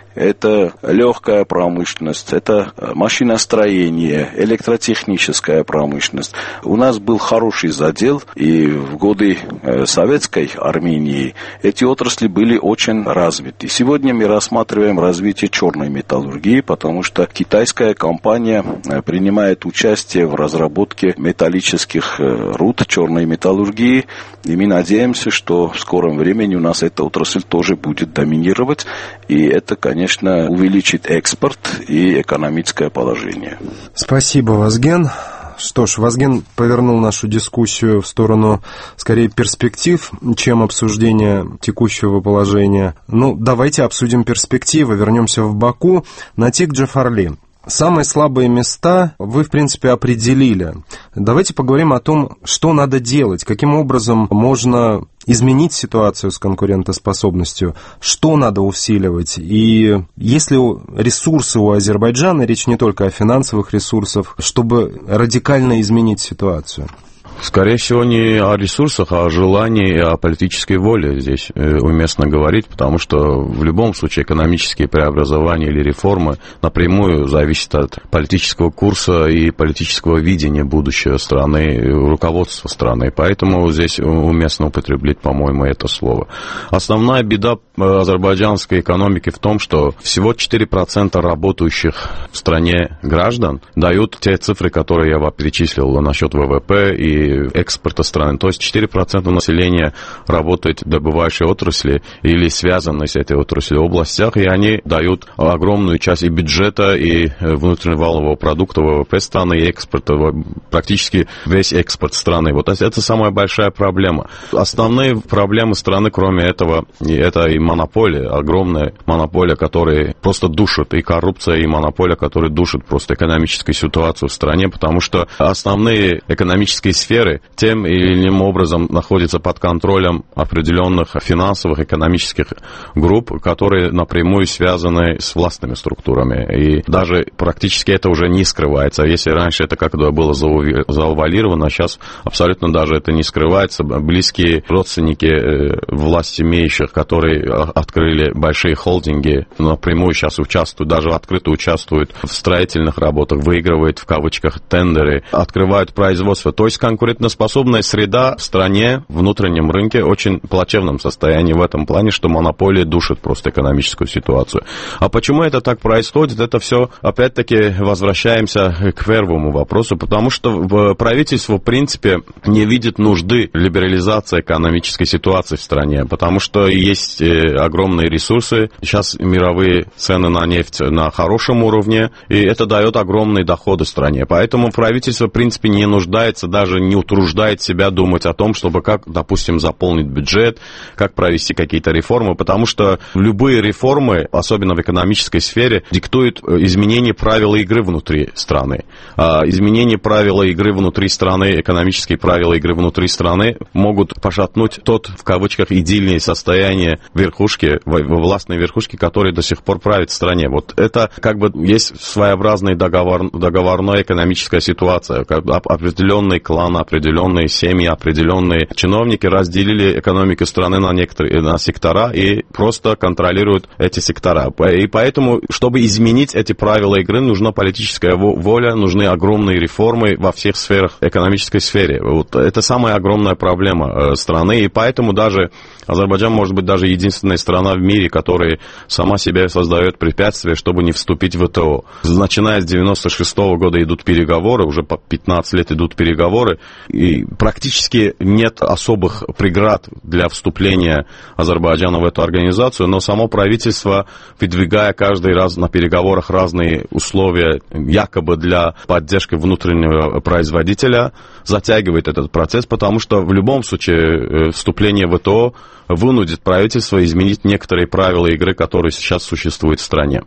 это легкая промышленность, это машиностроение, электротехническая промышленность. У нас был хороший задел, и в годы советской Армении эти отрасли были очень развиты. Сегодня мы рассматриваем развитие черной металлургии, потому что китайская компания принимает участие в разработке металлических руд черной металлургии, и мы надеемся, что в скором времени у нас эта отрасль тоже будет доминировать, и это, конечно, увеличит экспорт и экономическое положение. Спасибо, Вазген. Что ж, Вазген повернул нашу дискуссию в сторону, скорее, перспектив, чем обсуждения текущего положения. Давайте обсудим перспективы. Вернемся в Баку. Натик Джафарли. Самые слабые места вы, в принципе, определили. Давайте поговорим о том, что надо делать, каким образом можно изменить ситуацию с конкурентоспособностью, что надо усиливать. И есть ли ресурсы у Азербайджана, речь не только о финансовых ресурсах, чтобы радикально изменить ситуацию? Скорее всего, не о ресурсах, а о желании и о политической воле здесь уместно говорить, потому что в любом случае экономические преобразования или реформы напрямую зависят от политического курса и политического видения будущего страны, руководства страны. Поэтому здесь уместно употреблять, по-моему, это слово. Основная беда азербайджанской экономики в том, что всего 4% работающих в стране граждан дают те цифры, которые я вам перечислил насчет ВВП и экспорта страны. То есть 4% населения работает в добывающей отрасли или связаны с этой отраслью в областях, и они дают огромную часть и бюджета, и внутреннего валового продукта, ВВП страны, и экспорта, практически весь экспорт страны. Вот это самая большая проблема. Основные проблемы страны, кроме этого, это и монополия, огромная монополия, которая просто душит, и коррупция, и монополия, которая душит просто экономическую ситуацию в стране, потому что основные экономические сферы тем или иным образом находятся под контролем определенных финансовых, экономических групп, которые напрямую связаны с властными структурами. И даже практически это уже не скрывается. Если раньше это как-то было завуалировано, сейчас абсолютно даже это не скрывается. Близкие родственники власть имеющих, которые открыли большие холдинги, напрямую сейчас участвуют, даже открыто участвуют в строительных работах, выигрывают в кавычках тендеры, открывают производство. То есть конкурентоспособная среда в стране, в внутреннем рынке очень плачевном состоянии в этом плане, что монополия душит просто экономическую ситуацию. А почему это так происходит? Это все, опять-таки, возвращаемся к первому вопросу, потому что правительство, в принципе, не видит нужды либерализации экономической ситуации в стране, потому что есть огромные ресурсы, сейчас мировые цены на нефть на хорошем уровне, и это дает огромные доходы стране. Поэтому правительство, в принципе, не нуждается, даже не утруждает себя думать о том, чтобы как, допустим, заполнить бюджет, как провести какие-то реформы, потому что любые реформы, особенно в экономической сфере, диктуют изменение правил игры внутри страны. Изменение правил игры внутри страны, экономические правила игры внутри страны могут пошатнуть тот, в кавычках, идеальное состояние верхушки, властной верхушки, которая до сих пор правит в стране. Вот это как бы есть своеобразная договорная экономическая ситуация, определенный клан, определенные семьи, определенные чиновники разделили экономику страны на сектора и просто контролируют эти сектора. И поэтому, чтобы изменить эти правила игры, нужна политическая воля, нужны огромные реформы во всех сферах, экономической сфере. Вот это самая огромная проблема страны, и поэтому даже Азербайджан может быть даже единственная страна в мире, которая сама себе создает препятствия, чтобы не вступить в ВТО. Начиная с 1996 года идут переговоры, уже по 15 лет идут переговоры, и практически нет особых преград для вступления Азербайджана в эту организацию, но само правительство, выдвигая каждый раз на переговорах разные условия, якобы для поддержки внутреннего производителя, затягивает этот процесс, потому что в любом случае вступление в ВТО вынудит правительство изменить некоторые правила игры, которые сейчас существуют в стране.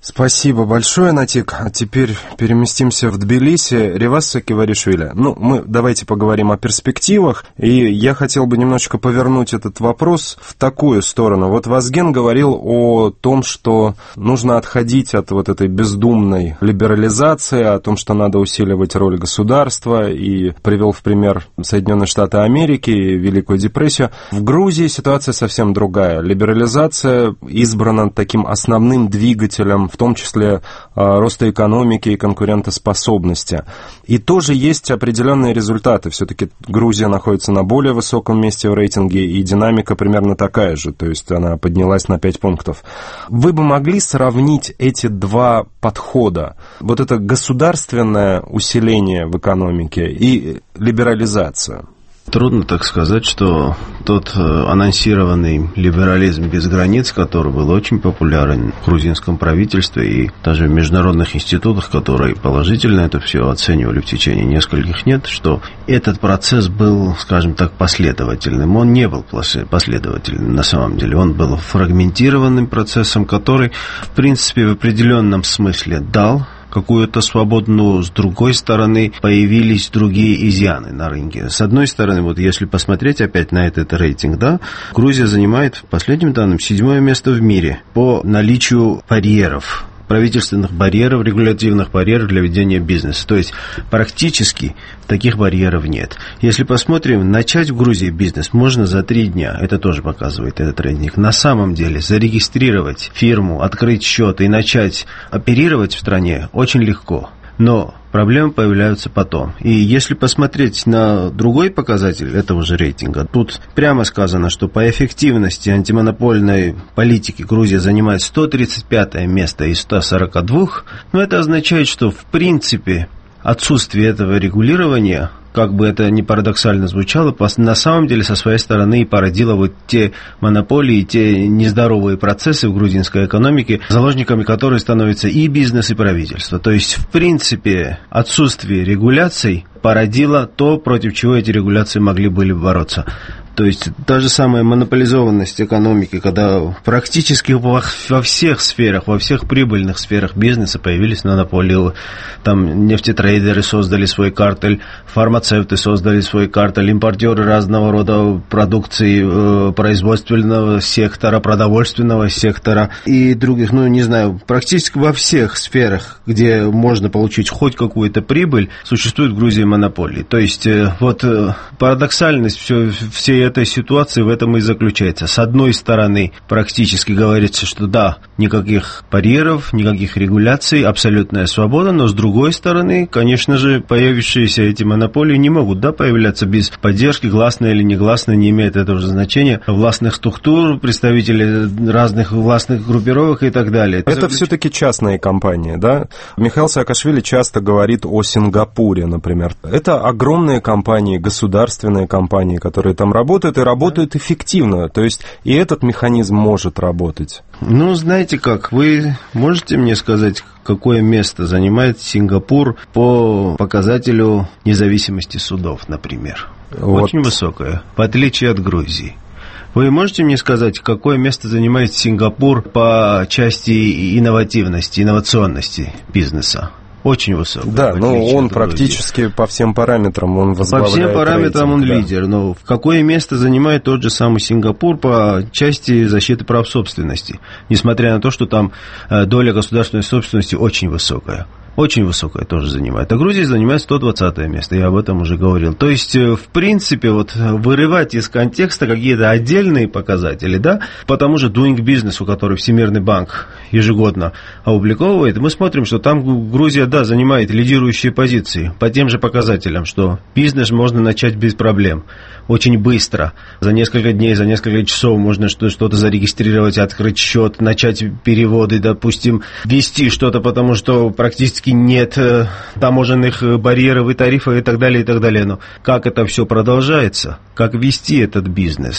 Спасибо большое, Натик. А теперь переместимся в Тбилиси. Реваз Сакиваришвили. Мы давайте поговорим о перспективах. И я хотел бы немножечко повернуть этот вопрос в такую сторону. Вот Вазген говорил о том, что нужно отходить от вот этой бездумной либерализации, о том, что надо усиливать роль государства, и привел в пример Соединенные Штаты Америки и Великую депрессию. В Грузии ситуация совсем другая. Либерализация избрана таким основным двигателем, в том числе роста экономики и конкурентоспособности. И тоже есть определенные результаты. Все-таки Грузия находится на более высоком месте в рейтинге, и динамика примерно такая же, то есть она поднялась на 5 пунктов. Вы бы могли сравнить эти два подхода? Вот это государственное усиление в экономике и либерализация. Трудно так сказать, что тот анонсированный либерализм без границ, который был очень популярен в грузинском правительстве и даже в международных институтах, которые положительно это все оценивали в течение нескольких лет, что этот процесс был, скажем так, последовательным. Он не был последовательным на самом деле. Он был фрагментированным процессом, который, в принципе, в определенном смысле дал какую-то свободу, но с другой стороны появились другие изъяны на рынке. С одной стороны, вот если посмотреть опять на этот рейтинг, да, Грузия занимает, по последним данным, 7-е место в мире по наличию барьеров, правительственных барьеров, регулятивных барьеров для ведения бизнеса. То есть практически таких барьеров нет. Если посмотрим, начать в Грузии бизнес можно за 3 дня. Это тоже показывает этот рейтинг. На самом деле зарегистрировать фирму, открыть счет и начать оперировать в стране очень легко. Но проблемы появляются потом. И если посмотреть на другой показатель этого же рейтинга, тут прямо сказано, что по эффективности антимонопольной политики Грузия занимает 135 место из 142, но это означает, что в принципе отсутствие этого регулирования, как бы это ни парадоксально звучало, на самом деле со своей стороны и породило вот те монополии, те нездоровые процессы в грузинской экономике, заложниками которой становятся и бизнес, и правительство. То есть, в принципе, отсутствие регуляций породило то, против чего эти регуляции могли были бороться. То есть, та же самая монополизованность экономики, когда практически во всех сферах, во всех прибыльных сферах бизнеса появились монополии. Там нефтетрейдеры создали свой картель, фармацевты создали свой картель, импортеры разного рода продукции производственного сектора, продовольственного сектора и других, не знаю, практически во всех сферах, где можно получить хоть какую-то прибыль, существует в Грузии монополии. То есть, вот парадоксальность всей этой ситуации в этом и заключается. С одной стороны, практически говорится, что да, никаких барьеров, никаких регуляций, абсолютная свобода, но с другой стороны, конечно же, появившиеся эти монополии не могут, появляться без поддержки, гласной или негласной, не имеет этого же значения, властных структур, представителей разных властных группировок и так далее. Это все-таки частные компании, да? Михаил Саакашвили часто говорит о Сингапуре, например. Это огромные компании, государственные компании, которые там работают и работают эффективно. То есть и этот механизм может работать. Знаете как, вы можете мне сказать, какое место занимает Сингапур по показателю независимости судов, например? Очень высокое, в отличие от Грузии. Вы можете мне сказать, какое место занимает Сингапур по части инновационности бизнеса? Очень высок. Да, он практически по всем параметрам он возглавляет. По всем параметрам он лидер. Но в какое место занимает тот же самый Сингапур по части защиты прав собственности? Несмотря на то, что там доля государственной собственности очень высокая. Очень высокое тоже занимает. А Грузия занимает 120 место, я об этом уже говорил. То есть, в принципе, вырывать из контекста какие-то отдельные показатели, по тому же Doing Business, который Всемирный банк ежегодно опубликовывает, мы смотрим, что там Грузия, занимает лидирующие позиции по тем же показателям, что бизнес можно начать без проблем, очень быстро. За несколько дней, за несколько часов можно что-то зарегистрировать, открыть счет, начать переводы, допустим, вести что-то, потому что практически нет таможенных барьеров и тарифов и так далее, и так далее. Но как это все продолжается? Как вести этот бизнес?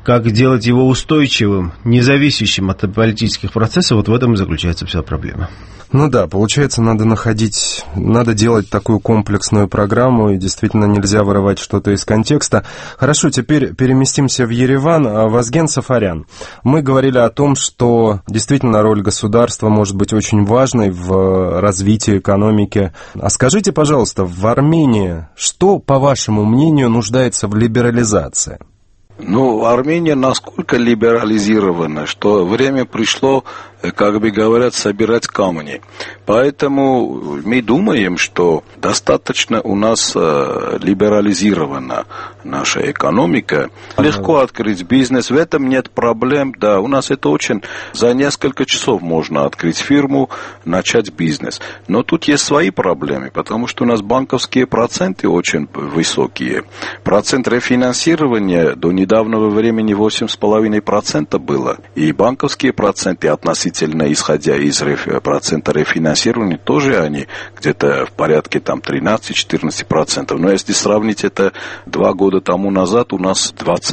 как делать его устойчивым, независящим от политических процессов, вот в этом и заключается вся проблема. Ну да, получается, надо делать такую комплексную программу, и действительно нельзя вырывать что-то из контекста. Хорошо, теперь переместимся в Ереван. Вазген Сафарян. Мы говорили о том, что действительно роль государства может быть очень важной в развитии экономики. А скажите, пожалуйста, в Армении что, по вашему мнению, нуждается в либерализации? Ну, Армения насколько либерализирована, что время пришло, как бы говорят, собирать камни. Поэтому мы думаем, что достаточно у нас либерализирована наша экономика. Легко открыть бизнес, в этом нет проблем. Да, у нас это очень... За несколько часов можно открыть фирму, начать бизнес. Но тут есть свои проблемы, потому что у нас банковские проценты очень высокие. Процент рефинансирования до недавнего времени 8,5% было. И банковские проценты относительно, исходя из процента рефинансирования, тоже они где-то в порядке 13-14%. Но если сравнить это 2 года тому назад, у нас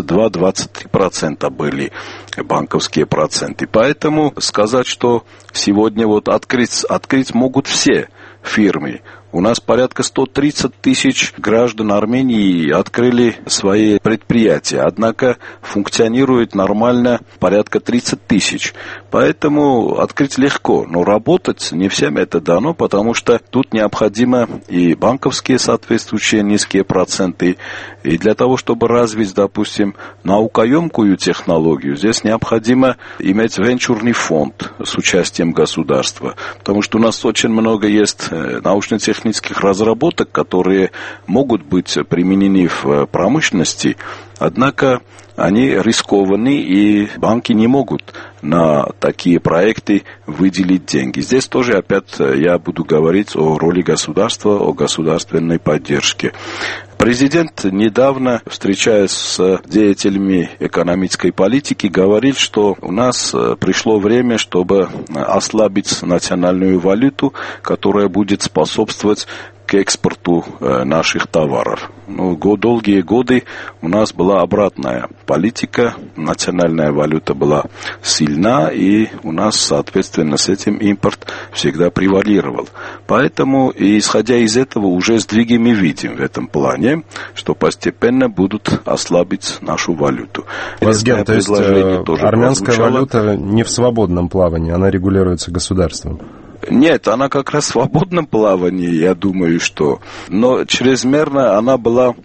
22-23% были банковские проценты. Поэтому сказать, что сегодня вот открыть могут все фирмы. У нас порядка 130 тысяч граждан Армении открыли свои предприятия, однако функционирует нормально порядка 30 тысяч. Поэтому открыть легко, но работать не всем это дано, потому что тут необходимо и банковские соответствующие низкие проценты, и для того, чтобы развить, допустим, наукоемкую технологию, здесь необходимо иметь венчурный фонд с участием государства, потому что у нас очень много есть научно-технических разработок, которые могут быть применены в промышленности, однако они рискованы, и банки не могут на такие проекты выделить деньги. Здесь тоже опять я буду говорить о роли государства, о государственной поддержке. Президент недавно, встречаясь с деятелями экономической политики, говорил, что у нас пришло время, чтобы ослабить национальную валюту, которая будет способствовать к экспорту наших товаров. Долгие годы у нас была обратная политика, национальная валюта была сильна, и у нас, соответственно, с этим импорт всегда превалировал. Поэтому, исходя из этого, уже сдвиги мы видим в этом плане, что постепенно будут ослабить нашу валюту. Вазген, то есть армянская валюта не в свободном плавании, она регулируется государством? Нет, она как раз в свободном плавании, я думаю, что. Но чрезмерно она была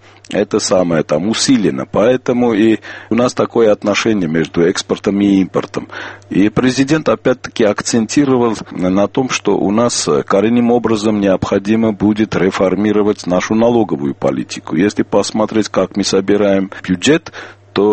усилена. Поэтому и у нас такое отношение между экспортом и импортом. И президент опять-таки акцентировал на том, что у нас коренным образом необходимо будет реформировать нашу налоговую политику. Если посмотреть, как мы собираем бюджет, то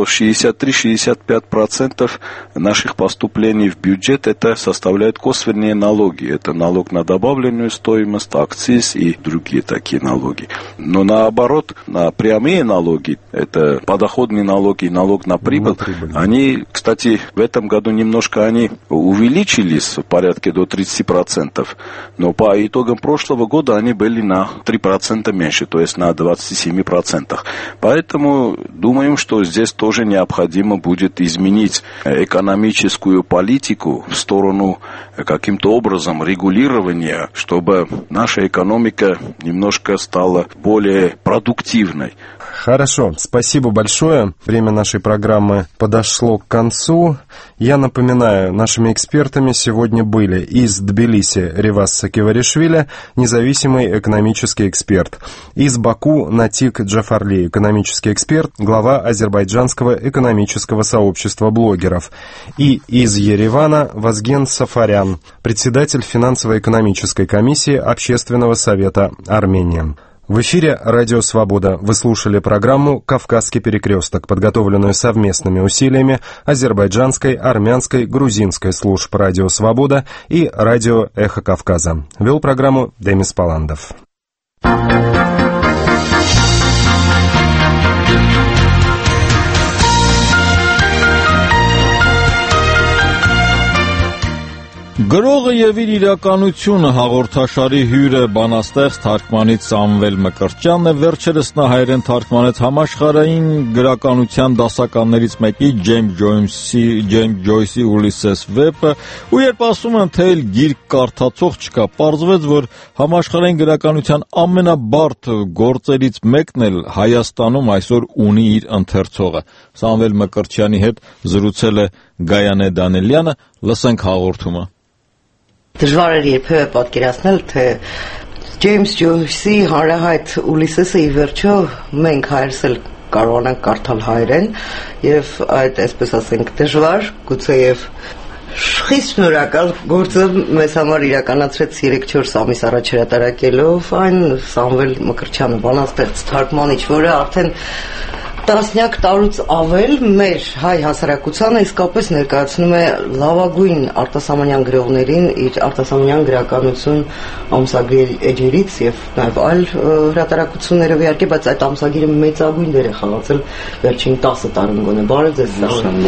63-65% наших поступлений в бюджет это составляют косвенные налоги. Это налог на добавленную стоимость, акциз и другие такие налоги. Но наоборот, на прямые налоги, это подоходные налоги и налог на прибыль, они, кстати, в этом году немножко они увеличились в порядке до 30%, но по итогам прошлого года они были на 3% меньше, то есть на 27%. Поэтому думаем, что здесь тоже необходимо будет изменить экономическую политику в сторону каким-то образом регулирования, чтобы наша экономика немножко стала более продуктивной. Хорошо, спасибо большое. Время нашей программы подошло к концу. Я напоминаю, нашими экспертами сегодня были из Тбилиси Реваз Сакиваришвили, независимый экономический эксперт, из Баку Натик Джафарли, экономический эксперт, глава Азербайджанского экономического сообщества блогеров, и из Еревана Вазген Сафарян, председатель финансово-экономической комиссии Общественного совета Армении. В эфире «Радио Свобода». Вы слушали программу «Кавказский перекресток», подготовленную совместными усилиями азербайджанской, армянской, грузинской служб «Радио Свобода» и «Радио Эхо Кавказа». Вел программу Демис Паландов. Գրողը եւ իր իրականությունը հաղորդաշարի հյուրը բանաստեղծ թարգմանիչ Սամվել Մկրտչյանն է, վերջերս նա հայերեն թարգմանեց համաշխարհային գրականության դասականներից մեկի Ջեյմս Ջոյսի Ուլիսես վեպը, ու երբ ասում են, թե գիրք կարդացող չկա, պարզվեց, որ համաշխարհային գրականության ամենաբարդ գործերից մեկն էլ Հայաստանում այսօր ունի իր ընթերցողը։ Սամվել Մկրտչյանի հետ զրուցել է Գայանե Դանելյանը, լսենք հաղորդումը։ Դժվար էր երբևէ պատկերացնել, թե Ջեյմս Ջոյսի հանրահայտ Ուլիսեսը ի վերջո մենք հայերս էլ կարողանանք կարդալ հայերեն, եւ այդ, այսպես ասենք, դժվար, գուցեև խիստ շնորհակալ գործը մեզ համար իրականացրեց 3-4 ամիս առաջ հրատարակելով այն Սամվել Մկրտչյանը, բանաստեղծ թարգմանիչ, որը արդեն տասնյակ տարուց ավել մեր հայ հասարակությանը իսկապես ներկայացնում է լավագույն արտասահմանյան գրողներին իր արտասահմանյան գրականություն ամսագրի էջերից եւ նաեւ այլ հրատարակություններով իհարկե, բայց այդ ամսագիրը մեծագույն դեր է խաղացել վերջին 10 տարում գոնե։ Բարև ձեզ։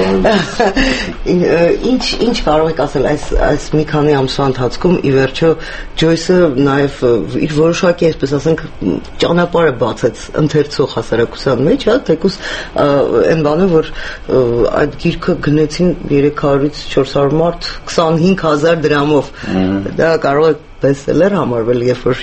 Ինչ կարող եք ասել այս մի քանի ամսվա ընթացքում ի վերջո Ջոյսը նաեւ իր որոշակի, այսպես ասենք, ճանապարհը բացեց ընթերցող հասարակության մեջ, հա, թեկուզ այն բանը, որ այդ գիրքը գնեցին 300-ից 400 մարդ 25,000 դրամով, դա կարող է բեսելեր համարվել, երբ որ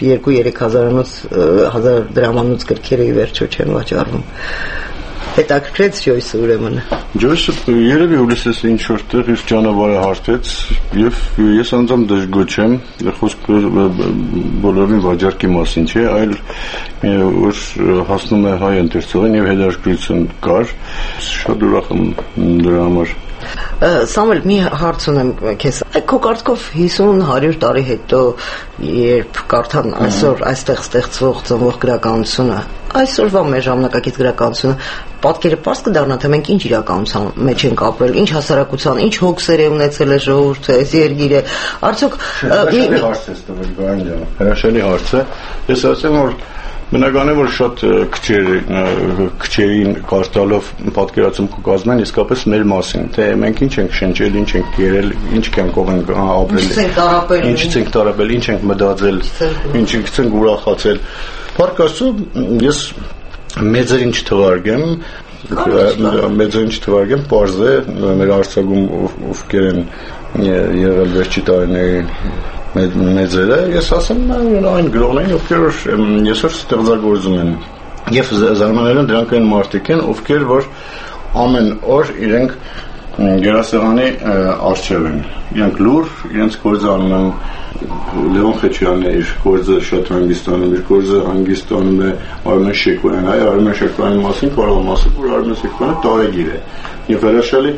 2-3 դրամանոց գրքերը ի վերջո չեն վաճառվում։ Հետաքրքրեց Ջոյսը ուրեմն։ Ջոյսը երևի Ուլիսեսը ինչ որտեղ իր ճանապարհը հարթեց եւ ես անձամբ դժգոհ եմ, խոսքը բոլորին վաճառքի մասին չէ, այլ որ հասնում է հայ ընթերցողին եւ հետաքրքրություն կար, շատ ուրախ եմ դրա համար։ Սամվել, մի հարց ունեմ քեզ։ Քո կարծիքով 50-100 տարի հետո, երբ կարդան այսօր այստեղ ստեղծվող ծնվող գրականությունը, այսօրվա մեր ժամանակակից գրականությունը, պատկերը պարզ կդառնա, թե մենք ինչ իրականության մեջ ենք ապրել, ինչ հասարակության, ինչ հոգսեր է ունեցել է ժողովուրդը, այս երկիրը։ Արդյոք հրաշալի հարց է։ Ես ասեմ, որ բնական է, որ շատ քչերին կարդալով պատկերացում կկազմեն իսկապես մեր մասին, թե մենք ինչ ենք շնչել, ինչ ենք կերել, ինչ կյանքով ենք ապրել, ինչից ենք տարապել, ինչ ենք մտածել, ինչից ենք ուրախացել։ Փառք Աստծո, ես մեծերին չթվարկեմ, պարզ է մեր արձակում ովքեր են եղել վերջի տարիներին մեծերը, ես ասեմ այն գրողներին, ովքեր այսօր ստեղծագործում են եւ զարմանալի են, դրանք այն մարդիկ են, ովքեր որ ամեն օր իրենք գրասեղանի առջև են, իրենք լուր, իրենց գործը անում են։ Լևոն Խեչյանը իր գործը շատ հանգստանում, իր գործը հանգստանում է Արմեն Շեքոյան, Արմեն Շեքոյանի մասին կարող եմ ասել, որ Արմեն Շեքոյանը տարեգիր է եւ հրաշալի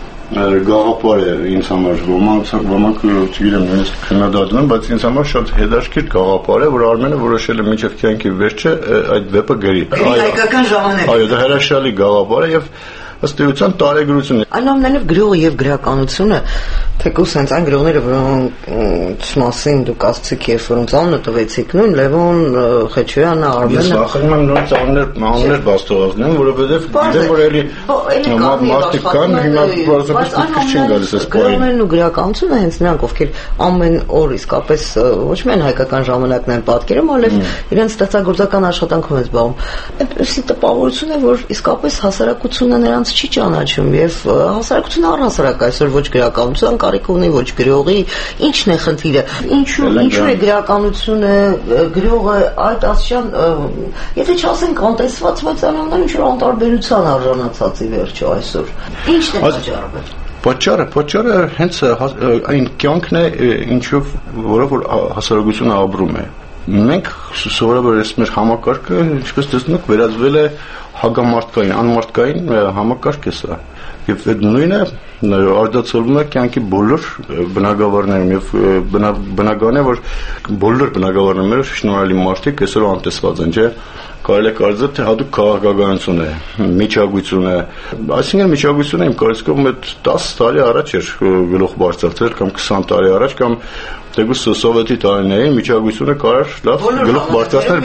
գաղափար է ինձ համար, ոմանք չգիտեմ, նույնիսկ քննադատում են, բայց ինձ համար շատ հետաքրքիր գաղափար է, որ Արմենը որոշել է մինչև կյանքի վերջը այդ վեպը գրի։ Հայկական ժամանակ։ Այո, դա հրաշալի գաղափար է եւ ըստ էության տարեգրություն է։ Այնուամենայնիվ գրողը եւ գրականությունը, թեկուզ հենց այն գրողները, որոնց մասին դուք ասացիք, երբ որոնց անունը տվեցիք, նույն Լևոն Խեչոյանը, Արմենը։ Ես ախր եմ նույնիսկ անուններ բաց թողնեմ, որովհետեւ գիտեմ, որ էլի մարդիկ կան, հիմա բարձրապես քիչ չեն գալիս այս բանը։ Գրողներն ու գրականությունը հենց նրանք, ովքեր ամեն օր իսկապես ոչ միայն հայկական ժամանակն են պատկերում, այլև իրենց ստեղծագործական աշխատանքով են զբաղվում։ Այդպիսի տպավորություն է, որ իսկապես հասարակությունը նրանց չի ճանաչում եւ հասարակությունը առհասարակ այսօր ոչ գրականության կարիք ունի, ոչ գրողի, ինչն է խնդիրը, ինչու է գրականությունը, գրողը այդ ասյան, եթե չասենք անտեսված, բայց անոնց ինչ որ անտարբերության արժանացած ի վերջո այսօր։ Ինչն է պատճառը։ Պատճառը հենց այն կյանքն է, ինչով որով հասարակությունը ապրում է։ Մենք սովորաբար մեր համակարգը, ինչպես տեսնում եք, վերածվել է հագամարտկային, անմարտկային համակարգ է սա։ Եվ այդ նույնը արտացոլվում է կյանքի բոլոր բնակավարներում եւ բնական է, որ բոլոր բնակավարները շնորհալի մարդիկ այսօր անտեսված են, չէ՞։ Կարելի է կարծել, թե հատուկ քաղաքականություն է, միջագույցություն է։ Այսինքն միջագույցությունը իմ կարծիքով այդ 10 տարի առաջ էր գլուխ բարձրացել կամ 20 տարի առաջ կամ թեկուզ սովետի տարիներին միջագույցությունը կարար լավ գլուխ բարձրացնել,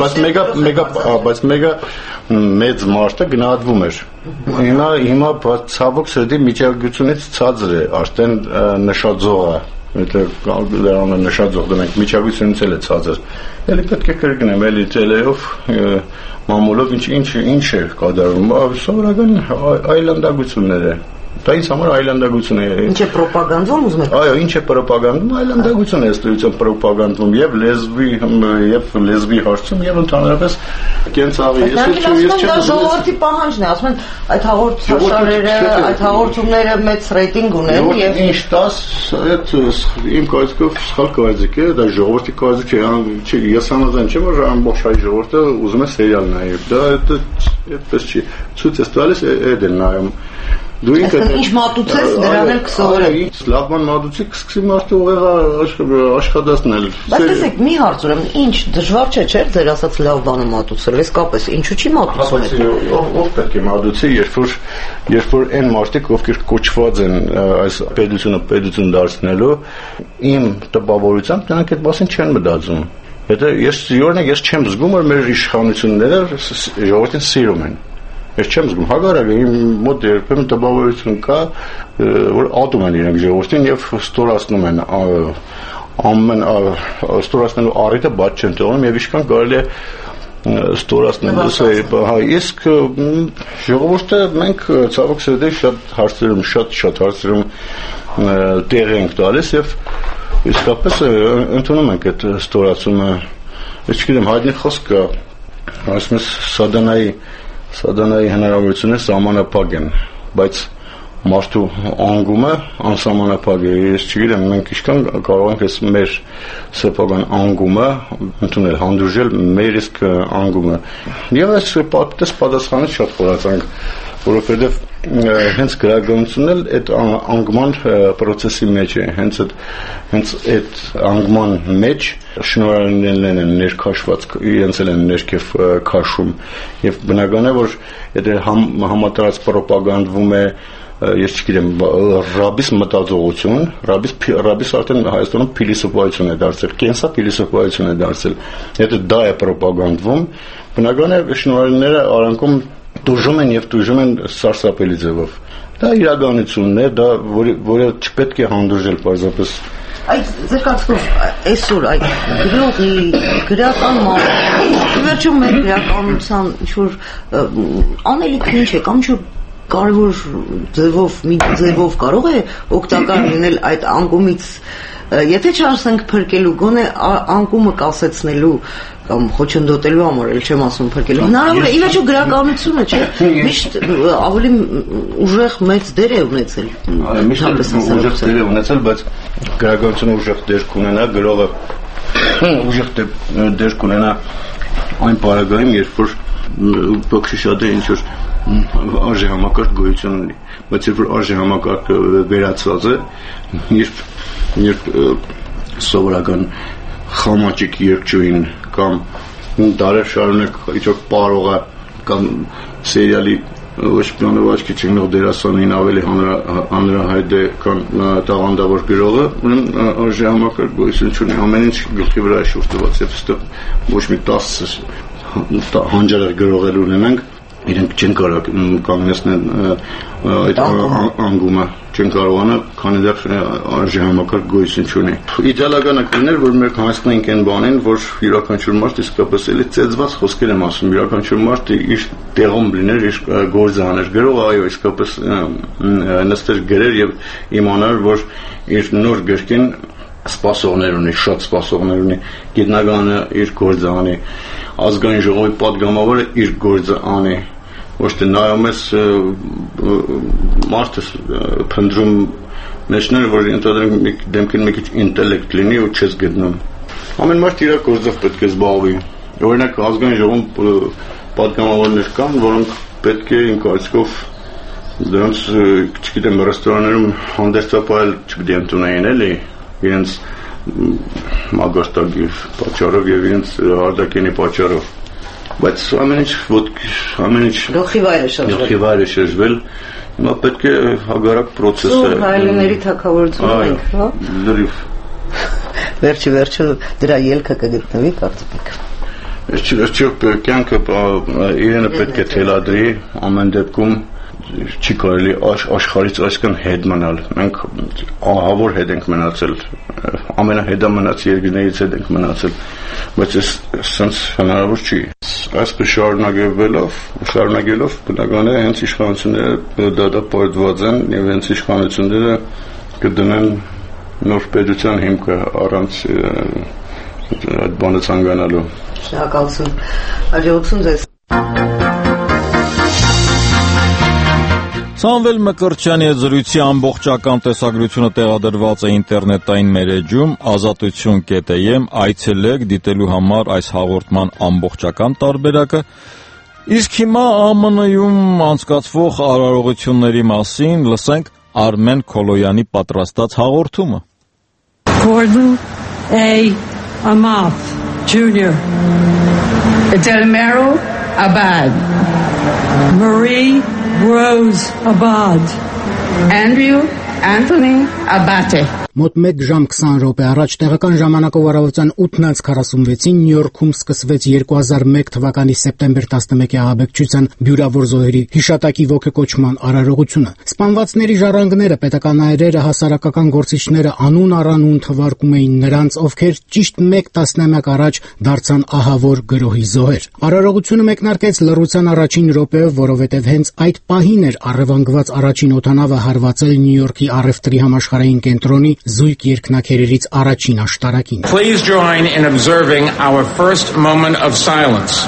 բայց մեգա մեծ մարդը գնահատվում էր։ Հիմա ցավոք սրտի միջագույցությունից ցածր է արդեն նշաձողը Եթե դրանը նշածող դրանք միջագույցներից էլ է ցածր։ Էլի պետք է կրկնեմ, էլի տելեով մամուլով ինչ է կատարվում, սովորական այլանդակություններ է։ Դա ինձ համար այլանդակություն է։ Ինչ է պրոպագանդվում ուզում եք։ Այո, ինչ է պրոպագանդվում, այլանդակություն է ստույցը պրոպագանդվում եւ լեզվի հարցում եւ ընդհանրապես կենցաղի։ Ես ժողովրդի պահանջն է, ասում են այդ հաղորդաշարերը, այդ հաղորդումները մեծ ռեյտինգ ունեն եւ ինչ տաս, այդ իմ կարծիքով սխալ կարծիք է, դա ժողովրդի կարծիք չէ, ես համաձայն չեմ, որ ամբողջ հայ ժողովուրդը ուզում է սերիալ նայել։ Դա այդպես չի։ Ցույց է տալիս այդ էլ նայում։ Դու ինչ մատուցես դրան էլ կսովորես։ Լավ բան մատուցի կսկսի մարդը ուղեղը աշխատացնել։ Բայց տեսեք, մի հարց ուրեմն, ինչ դժվար չէ, ձեր ասած լավ բանը մատուցել, իսկապես ինչու չի մատուցում։ Ով պետք է մատուցի, երբ որ այն մարդիկ, ովքեր կոչված են այս պետություն դարձնելու, իմ տպավորությամբ նրանք այդ մասին չեն մտածում։ Եթե ես չեմ զգում, որ մեր իշխանությունները ժողովրդին սիրում են։ Ես չեմ զգում, հակառակը իմ մոտ երբեմն տպավորություն կա, որ ատում են իրենք ժողովրդին եւ ստորացնում են ստորացնելու առիթը բաց չեն թողնում եւ ինչքան կարելի է ստորացնել։ Իսկ ժողովուրդը մենք ցավոք սրտի շատ հարցերում տեղ ենք տալիս եւ իսկապես ընդունում ենք այդ ստորացումը։ Ես չգիտեմ, հայտնի խոսք կա, ասում են Սադանայի հնարավորությունները սահմանափակ են, բայց մարդու անգումը անսահմանափակ է։ Ես չգիտեմ, մենք ինչքան կարող ենք այս մեր սեփական անգումը ընդունել, հանդուրժել մեր իսկ անգումը։ Եվ այս պատասխանը շատ խորացանք, որովհետև հենց գրականությունն էլ այդ անգման process-ի մեջ է, հենց այդ անգման մեջ շնորհավորներն են ներքաշված, իրենց էլ են ներքև քաշում եւ բնական է, որ եթե համատարած պրոպագանդվում է, ես չգիտեմ, ռաբիս մտածողություն, ռաբիս արդեն Հայաստանում փիլիսոփայություն է դարձել, կենսա փիլիսոփայություն է դարձել։ Եթե դա է պրոպագանդվում, բնական է շնորհավորները արանքում դժում են սարսափելի ձևով։ Դա իրականությունն է, դա որը չպետք է հանդուրժել պարզապես։ Այդ ձեր կարծիքով այսօր այդ գրողի գրական մարդու վերջում մեր գրականության ինչ-որ անելիքը ինչ է կամ ինչ-որ կարևոր ձևով կարող է օգտակար լինել այդ անկումից, եթե չասենք փրկելու, գոնե անկումը կասեցնելու կամ խոչընդոտելու համար, էլ չեմ ասում փրկելու։ Հնարավոր է, ի վերջո գրականությունը, չէ՞, միշտ ավելի ուժեղ մեծ դեր է ունեցել։ Միշտ ուժեղ դեր է ունեցել, բայց գրականությունը ուժեղ դեր կունենա, գրողը ուժեղ դեր կունենա այն պարագայում, երբ որ փոքրի շատ է ինչ որ արժե համակարգ գոյություն ունի, բայց երբ որ արժե համակարգը վերացված է, երբ սովորական խամաճիկ երկչույն կամ դարեր շարունակ իջող պարողը կամ սերիալի ոչ պլանովաճկի չգնող դերասանին ավելի հանրահայտ է քան տաղանդավոր գրողը, ուրեմն արժե համակարգ գոյություն չունի, ամեն ինչ գլխի վրա է շուրջ տված եւ այստեղ ոչ մի 10 հանջարեղ գրողեր ունենանք, իրենք չեն կարող կանգնեցնել այդ անգումը, չեն կարողանա, քանի դեռ արժե համակարգ գոյություն չունի։ Իդեալականը կլիներ, որ մենք հասնենք այն բանին, որ յուրաքանչյուր մարդ իսկապես էլի ծեծված խոսքեր եմ ասում, յուրաքանչյուր մարդ իր տեղում լիներ, իր գործը աներ, գրողը այո, իսկապես նստեր գրեր եւ իմանար, որ իր նոր գրքին սպասողներ ունի, շատ սպասողներ ունի, գիտնականը իր գործը անի, ազգային ժողովի պատգամավորը իր գործը անի, ոչ թե նայում ես մարդը փնտրում մեջները, որ ընդհանրապես դեմքին մի քիչ ինտելեկտ լինի ու չես գտնում։ Ամեն մարդ իր գործով պետք է զբաղվի։ Օրինակ ազգային ժողովում պատգամավորներ կան, որոնք պետք է իմ կարծիքով դրանց, չգիտեմ, ռեստորաններում հանդերձապահել չգիտեմ ընդունեին էլի, իրենց մագարտագի պատճառով եւ իրենց արտակենի պատճառով, բայց ամեն ինչ գլխի վայր է շրջվել, հիմա պետք է հագարակ process-ը։ Սուր հայելների թագավորություն ենք, հա։ Լրիվ։ Վերջը դրա ելքը կգտնվի, կարծեք։ Վերջը կյանքը իրենը պետք է թելադրի ամեն դեպքում, չի կարելի աշխարհից այսքան հետ մնալ։ Մենք ահավոր հետ ենք մնացել, ամենահետամնաց երկրներից հետ ենք մնացել, բայց այս սենց հնարավոր չի։ Այսպես շարունակելով բնական է հենց իշխանությունները դատապարտված են եւ հենց իշխանությունները կդնեն նոր պետության հիմքը առանց այդ բանը ցանկանալու։ Շնորհակալություն։ Հաջողություն ձեզ։ Սամվել Մկրտչյանի հետ զրույցի ամբողջական տեսագրությունը տեղադրված է ինտերնետային մեր էջում azatutsun.am, այցելեք դիտելու համար այս հաղորդման ամբողջական տարբերակը։ Իսկ հիմա ԱՄՆ-ում անցկացվող արարողությունների մասին լսենք Արմեն Քոլոյանի պատրաստած հաղորդումը։ Gordon A. Amath, Jr. Delmero Abad, Marie Rose Abad, Andrew Anthony Abate. Մոտ 1 ժամ 20 րոպե առաջ տեղական ժամանակով առավոտյան 8:46-ին Նյու Յորքում սկսվեց 2001 թվականի սեպտեմբեր 11-ի ահաբեկչության բյուրավոր զոհերի հիշատակի ոգեկոչման արարողությունը։ Սպանվածների ժառանգները, պետական այրերը, հասարակական գործիչները անուն առանուն թվարկում էին նրանց, ովքեր ճիշտ 1 տասնամյակ առաջ դարձան ահավոր գրոհի զոհեր։ Արարողությունը մեկնարկեց լռության առաջին րոպեով, որովհետև հենց այդ պահին էր առևանգված առաջին օդանավը հարվածել Նյու Յորքի առևտրի համաշխարհային կենտրոնի զույգ երկնաքերերից առաջին աշտարակին։ Please join in observing our first moment of silence.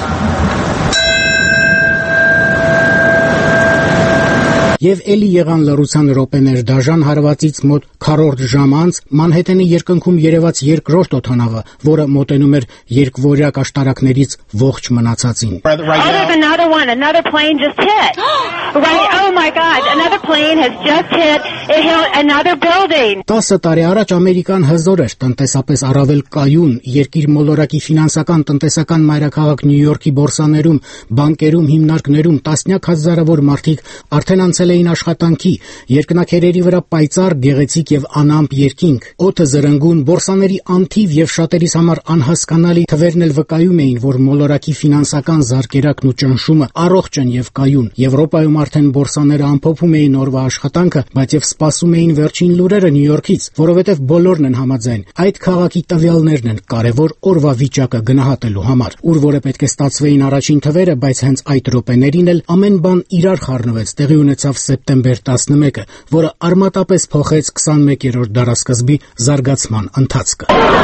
Եվ էլի եղան լռության րոպեներ դաժան հարվածից մոտ 40 ժամ անց Մանհեթենի երկնքում երևաց երկրորդ օդանավը, որը մոտենում էր երկվորյակ աշտարակներից ողջ մնացածին։ Another plane just hit. Right, oh my God, another plane has just hit. It hit another building. 10 տարի առաջ Ամերիկան հզոր էր, տնտեսապես առավել կայուն, երկիր մոլորակի ֆինանսական տնտեսական մայրաքաղաք Նյու Յորքի բորսաներում, բանկերում, հիմնարկներում տասնյակ հազարավոր մարդիկ արդեն անցել էին աշխատանքի, երկնաքերերի վրա պայծառ, գեղեցիկ եւ անամպ երկինք, օդը զրնգուն, բորսաների անթիվ եւ շատերիս համար անհասկանալի թվերն էլ վկայում էին, որ մոլորակի ֆինանսական զարկերակն ու ճնշումը առողջ են եւ կայուն։ Եվրոպայում արդեն բորսաները ամփոփում էին օրվա աշխատանքը, բայց եւ սպասում էին վերջին լուրերը Նյու Յորքից, որովհետեւ բոլորն են համաձայն։ Այդ քաղաքի տվյալներն են կարևոր օրվա վիճակը գնահատելու համար, ուր որը պետք է ստացվեին առաջին թվերը, բայց հենց այդ րոպեներին էլ ամեն բան իրար խառնվեց, տեղի ունեցավ սեպտեմբեր 11-ը, որը արմատապես փոխեց 21-րդ դարասկզբի զարգացման ընթացքը։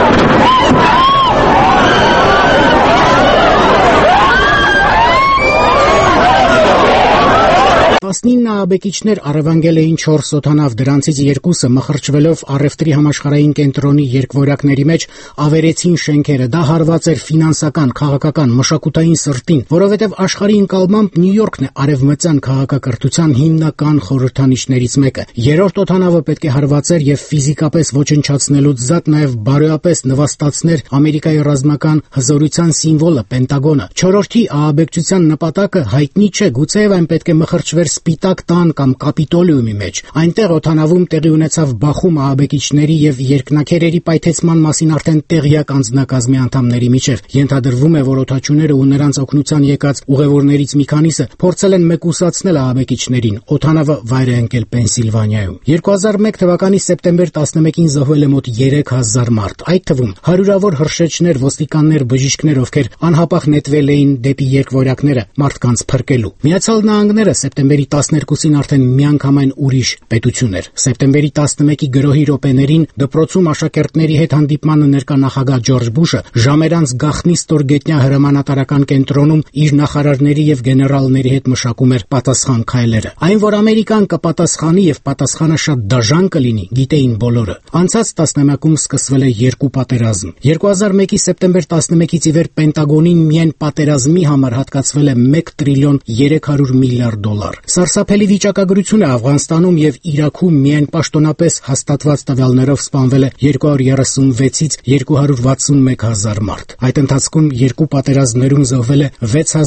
19 ահաբեկիչներ առևանգել էին 4 օդանավ, դրանցից 2-ը մխրճվելով առևտրի համաշխարհային կենտրոնի երկվորյակների մեջ ավերեցին շենքերը։ Դա հարված էր ֆինանսական, քաղաքական, մշակութային սրտին, որովհետև աշխարհի ընկալմամբ Նյու Յորքն է արևմտյան քաղաքակրթության հիմնական խորհրդանիշներից մեկը։ Երրորդ օդանավը պետք է հարվածեր եւ ֆիզիկապես ոչնչացնելուց զատ նաեւ բարոյապես նվաստացներ Ամերիկայի ռազմական հզորության սիմվոլը Պենտագոնը։ Չորրորդի ահաբեկչության նպատակը հայտնի չէ, գուցեև այն պետք է մխրճվեր Սպիտակ տան կամ Կապիտոլիումի մեջ։ Այնտեղ օդանավում տեղի ունեցավ բախում ահաբեկիչների եւ երկնաքերերի պայթեցման մասին արդեն տեղյակ անձնակազմի անդամների միջև։ Ենթադրվում է, որ օդաչուները ու նրանց օգնության եկած ուղևորներից մի քանիսը փորձել են մեկուսացնել ահաբեկիչներին։ Օդանավը վայր է ընկել Պենսիլվանիայում։ 2001 թվականի սեպտեմբեր 11-ին զոհվել է մոտ 3000 մարդ, այդ թվում հարյուրավոր հրշեջներ, ոստիկաններ, բժիշկներ, ովքեր անհապաղ նետվել էին դեպի երկվորյակները մարդկանց փրկելու։ Միացյալ Նահանգները սեպտեմբերի 12-ին արդեն միանգամայն ուրիշ պետություն էր։ Սեպտեմբերի 11-ի գրոհի րոպեներին դպրոցում աշակերտների հետ հանդիպմանը ներկա նախագահ Ջորջ Բուշը ժամերանց գաղտնի ստորգետնյա հրամանատարական կենտրոնում իր նախարարների եւ գեներալների հետ մշակում էր պատասխան քայլերը։ Այն, որ Ամերիկան կպատասխանի եւ պատասխանը շատ դաժան կլինի, գիտեին բոլորը։ Անցած տասնամյակում սկսվել է երկու պատերազմ։ 2001-ի սեպտեմբեր 11-ից ի վեր Պենտագոնին միայն պատերազմի համար հատկացվել է 1 տրիլիոն 300 միլիարդ դոլար։ Սարսափելի վիճակագրություն է Աֆղանստանում եւ Իրաքում միայն պաշտոնապես հաստատված տվյալներով սպանվել է 236-ից 261 հազար մարդ։ Այդ ընթացքում երկու պատերազմներում զոհվել է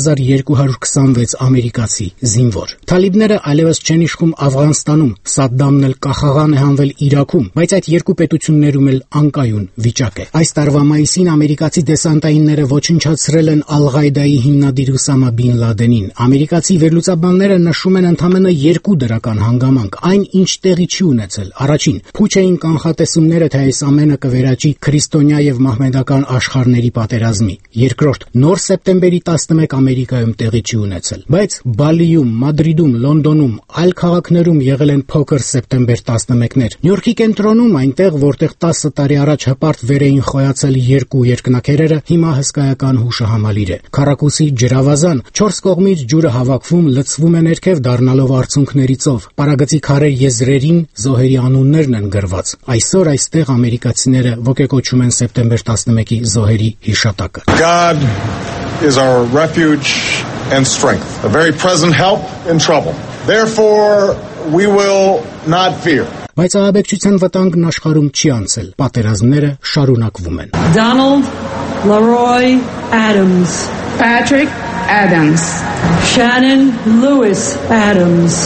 6226 ամերիկացի զինվոր։ Թալիբները այլևս չեն իշխում Աֆղանստանում, Սադդամն էլ կախաղան է հանվել Իրաքում, բայց այդ երկու պետություններում էլ անկայուն վիճակ է։ Այս տարվա մայիսին ամերիկացի դեսանտայինները ոչնչացրել են Ալ-Ղաիդայի հիմնադիր Ուսամա բին Լադենին։ Ամերիկացի վերլուծաբանները նշում են ընդամենը 2 դրական հանգամանք, այն ինչ տեղի չի ունեցել։ Առաջին, փուչ էին կանխատեսումները, թե այս ամենը կվերաճի քրիստոնյա եւ մահմեդական աշխարհների պատերազմի։ Երկրորդ, նոր սեպտեմբերի 11 Ամերիկայում տեղի չի ունեցել, բայց Բալիում, Մադրիդում, Լոնդոնում, այլ քաղաքներում եղել են փոքր սեպտեմբեր 11-ներ։ Նյորքի կենտրոնում, այնտեղ, որտեղ 10 տարի առաջ հպարտ վեր էին խոյացել 2 երկնաքերերը, հիմա հսկայական հուշահամալիր է։ Քառակուսի ջրավազան, 4 կողմից ջուրը հավաքվում, լցվում է ներքև, դառնալով արցունքների ծով։ Պարագծի քարեր եզրերին զոհերի անուններն են գրված։ Այսօր այստեղ ամերիկացիները ոգեկոչում են սեպտեմբեր 11-ի զոհերի հիշատակը։ God is our refuge and strength, a very present help in trouble. Therefore, we will not fear. Բայց ահաբեկչության վտանգն աշխարհում չի անցել։ Պատերազմները շարունակվում են։ Donald Leroy Adams, Patrick Adams, Shannon Lewis Adams.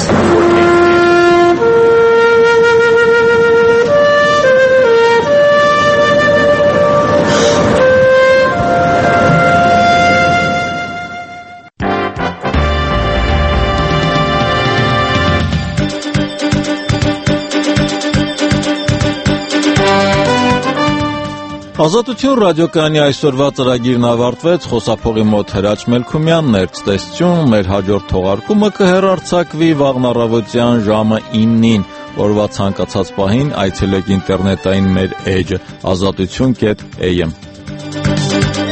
Ազատություն ռադիոկայանի այսօրվա ծրագիրն ավարտվեց, խոսափողի մոտ Հրաչ Մելքումյանն էր, ցտեսություն, մեր հաջորդ թողարկումը կհեռարձակվի վաղն առավոտյան ժամը 9-ին, օրվա ցանկացած պահին այցելեք ինտերնետային մեր էջը azatutyon.am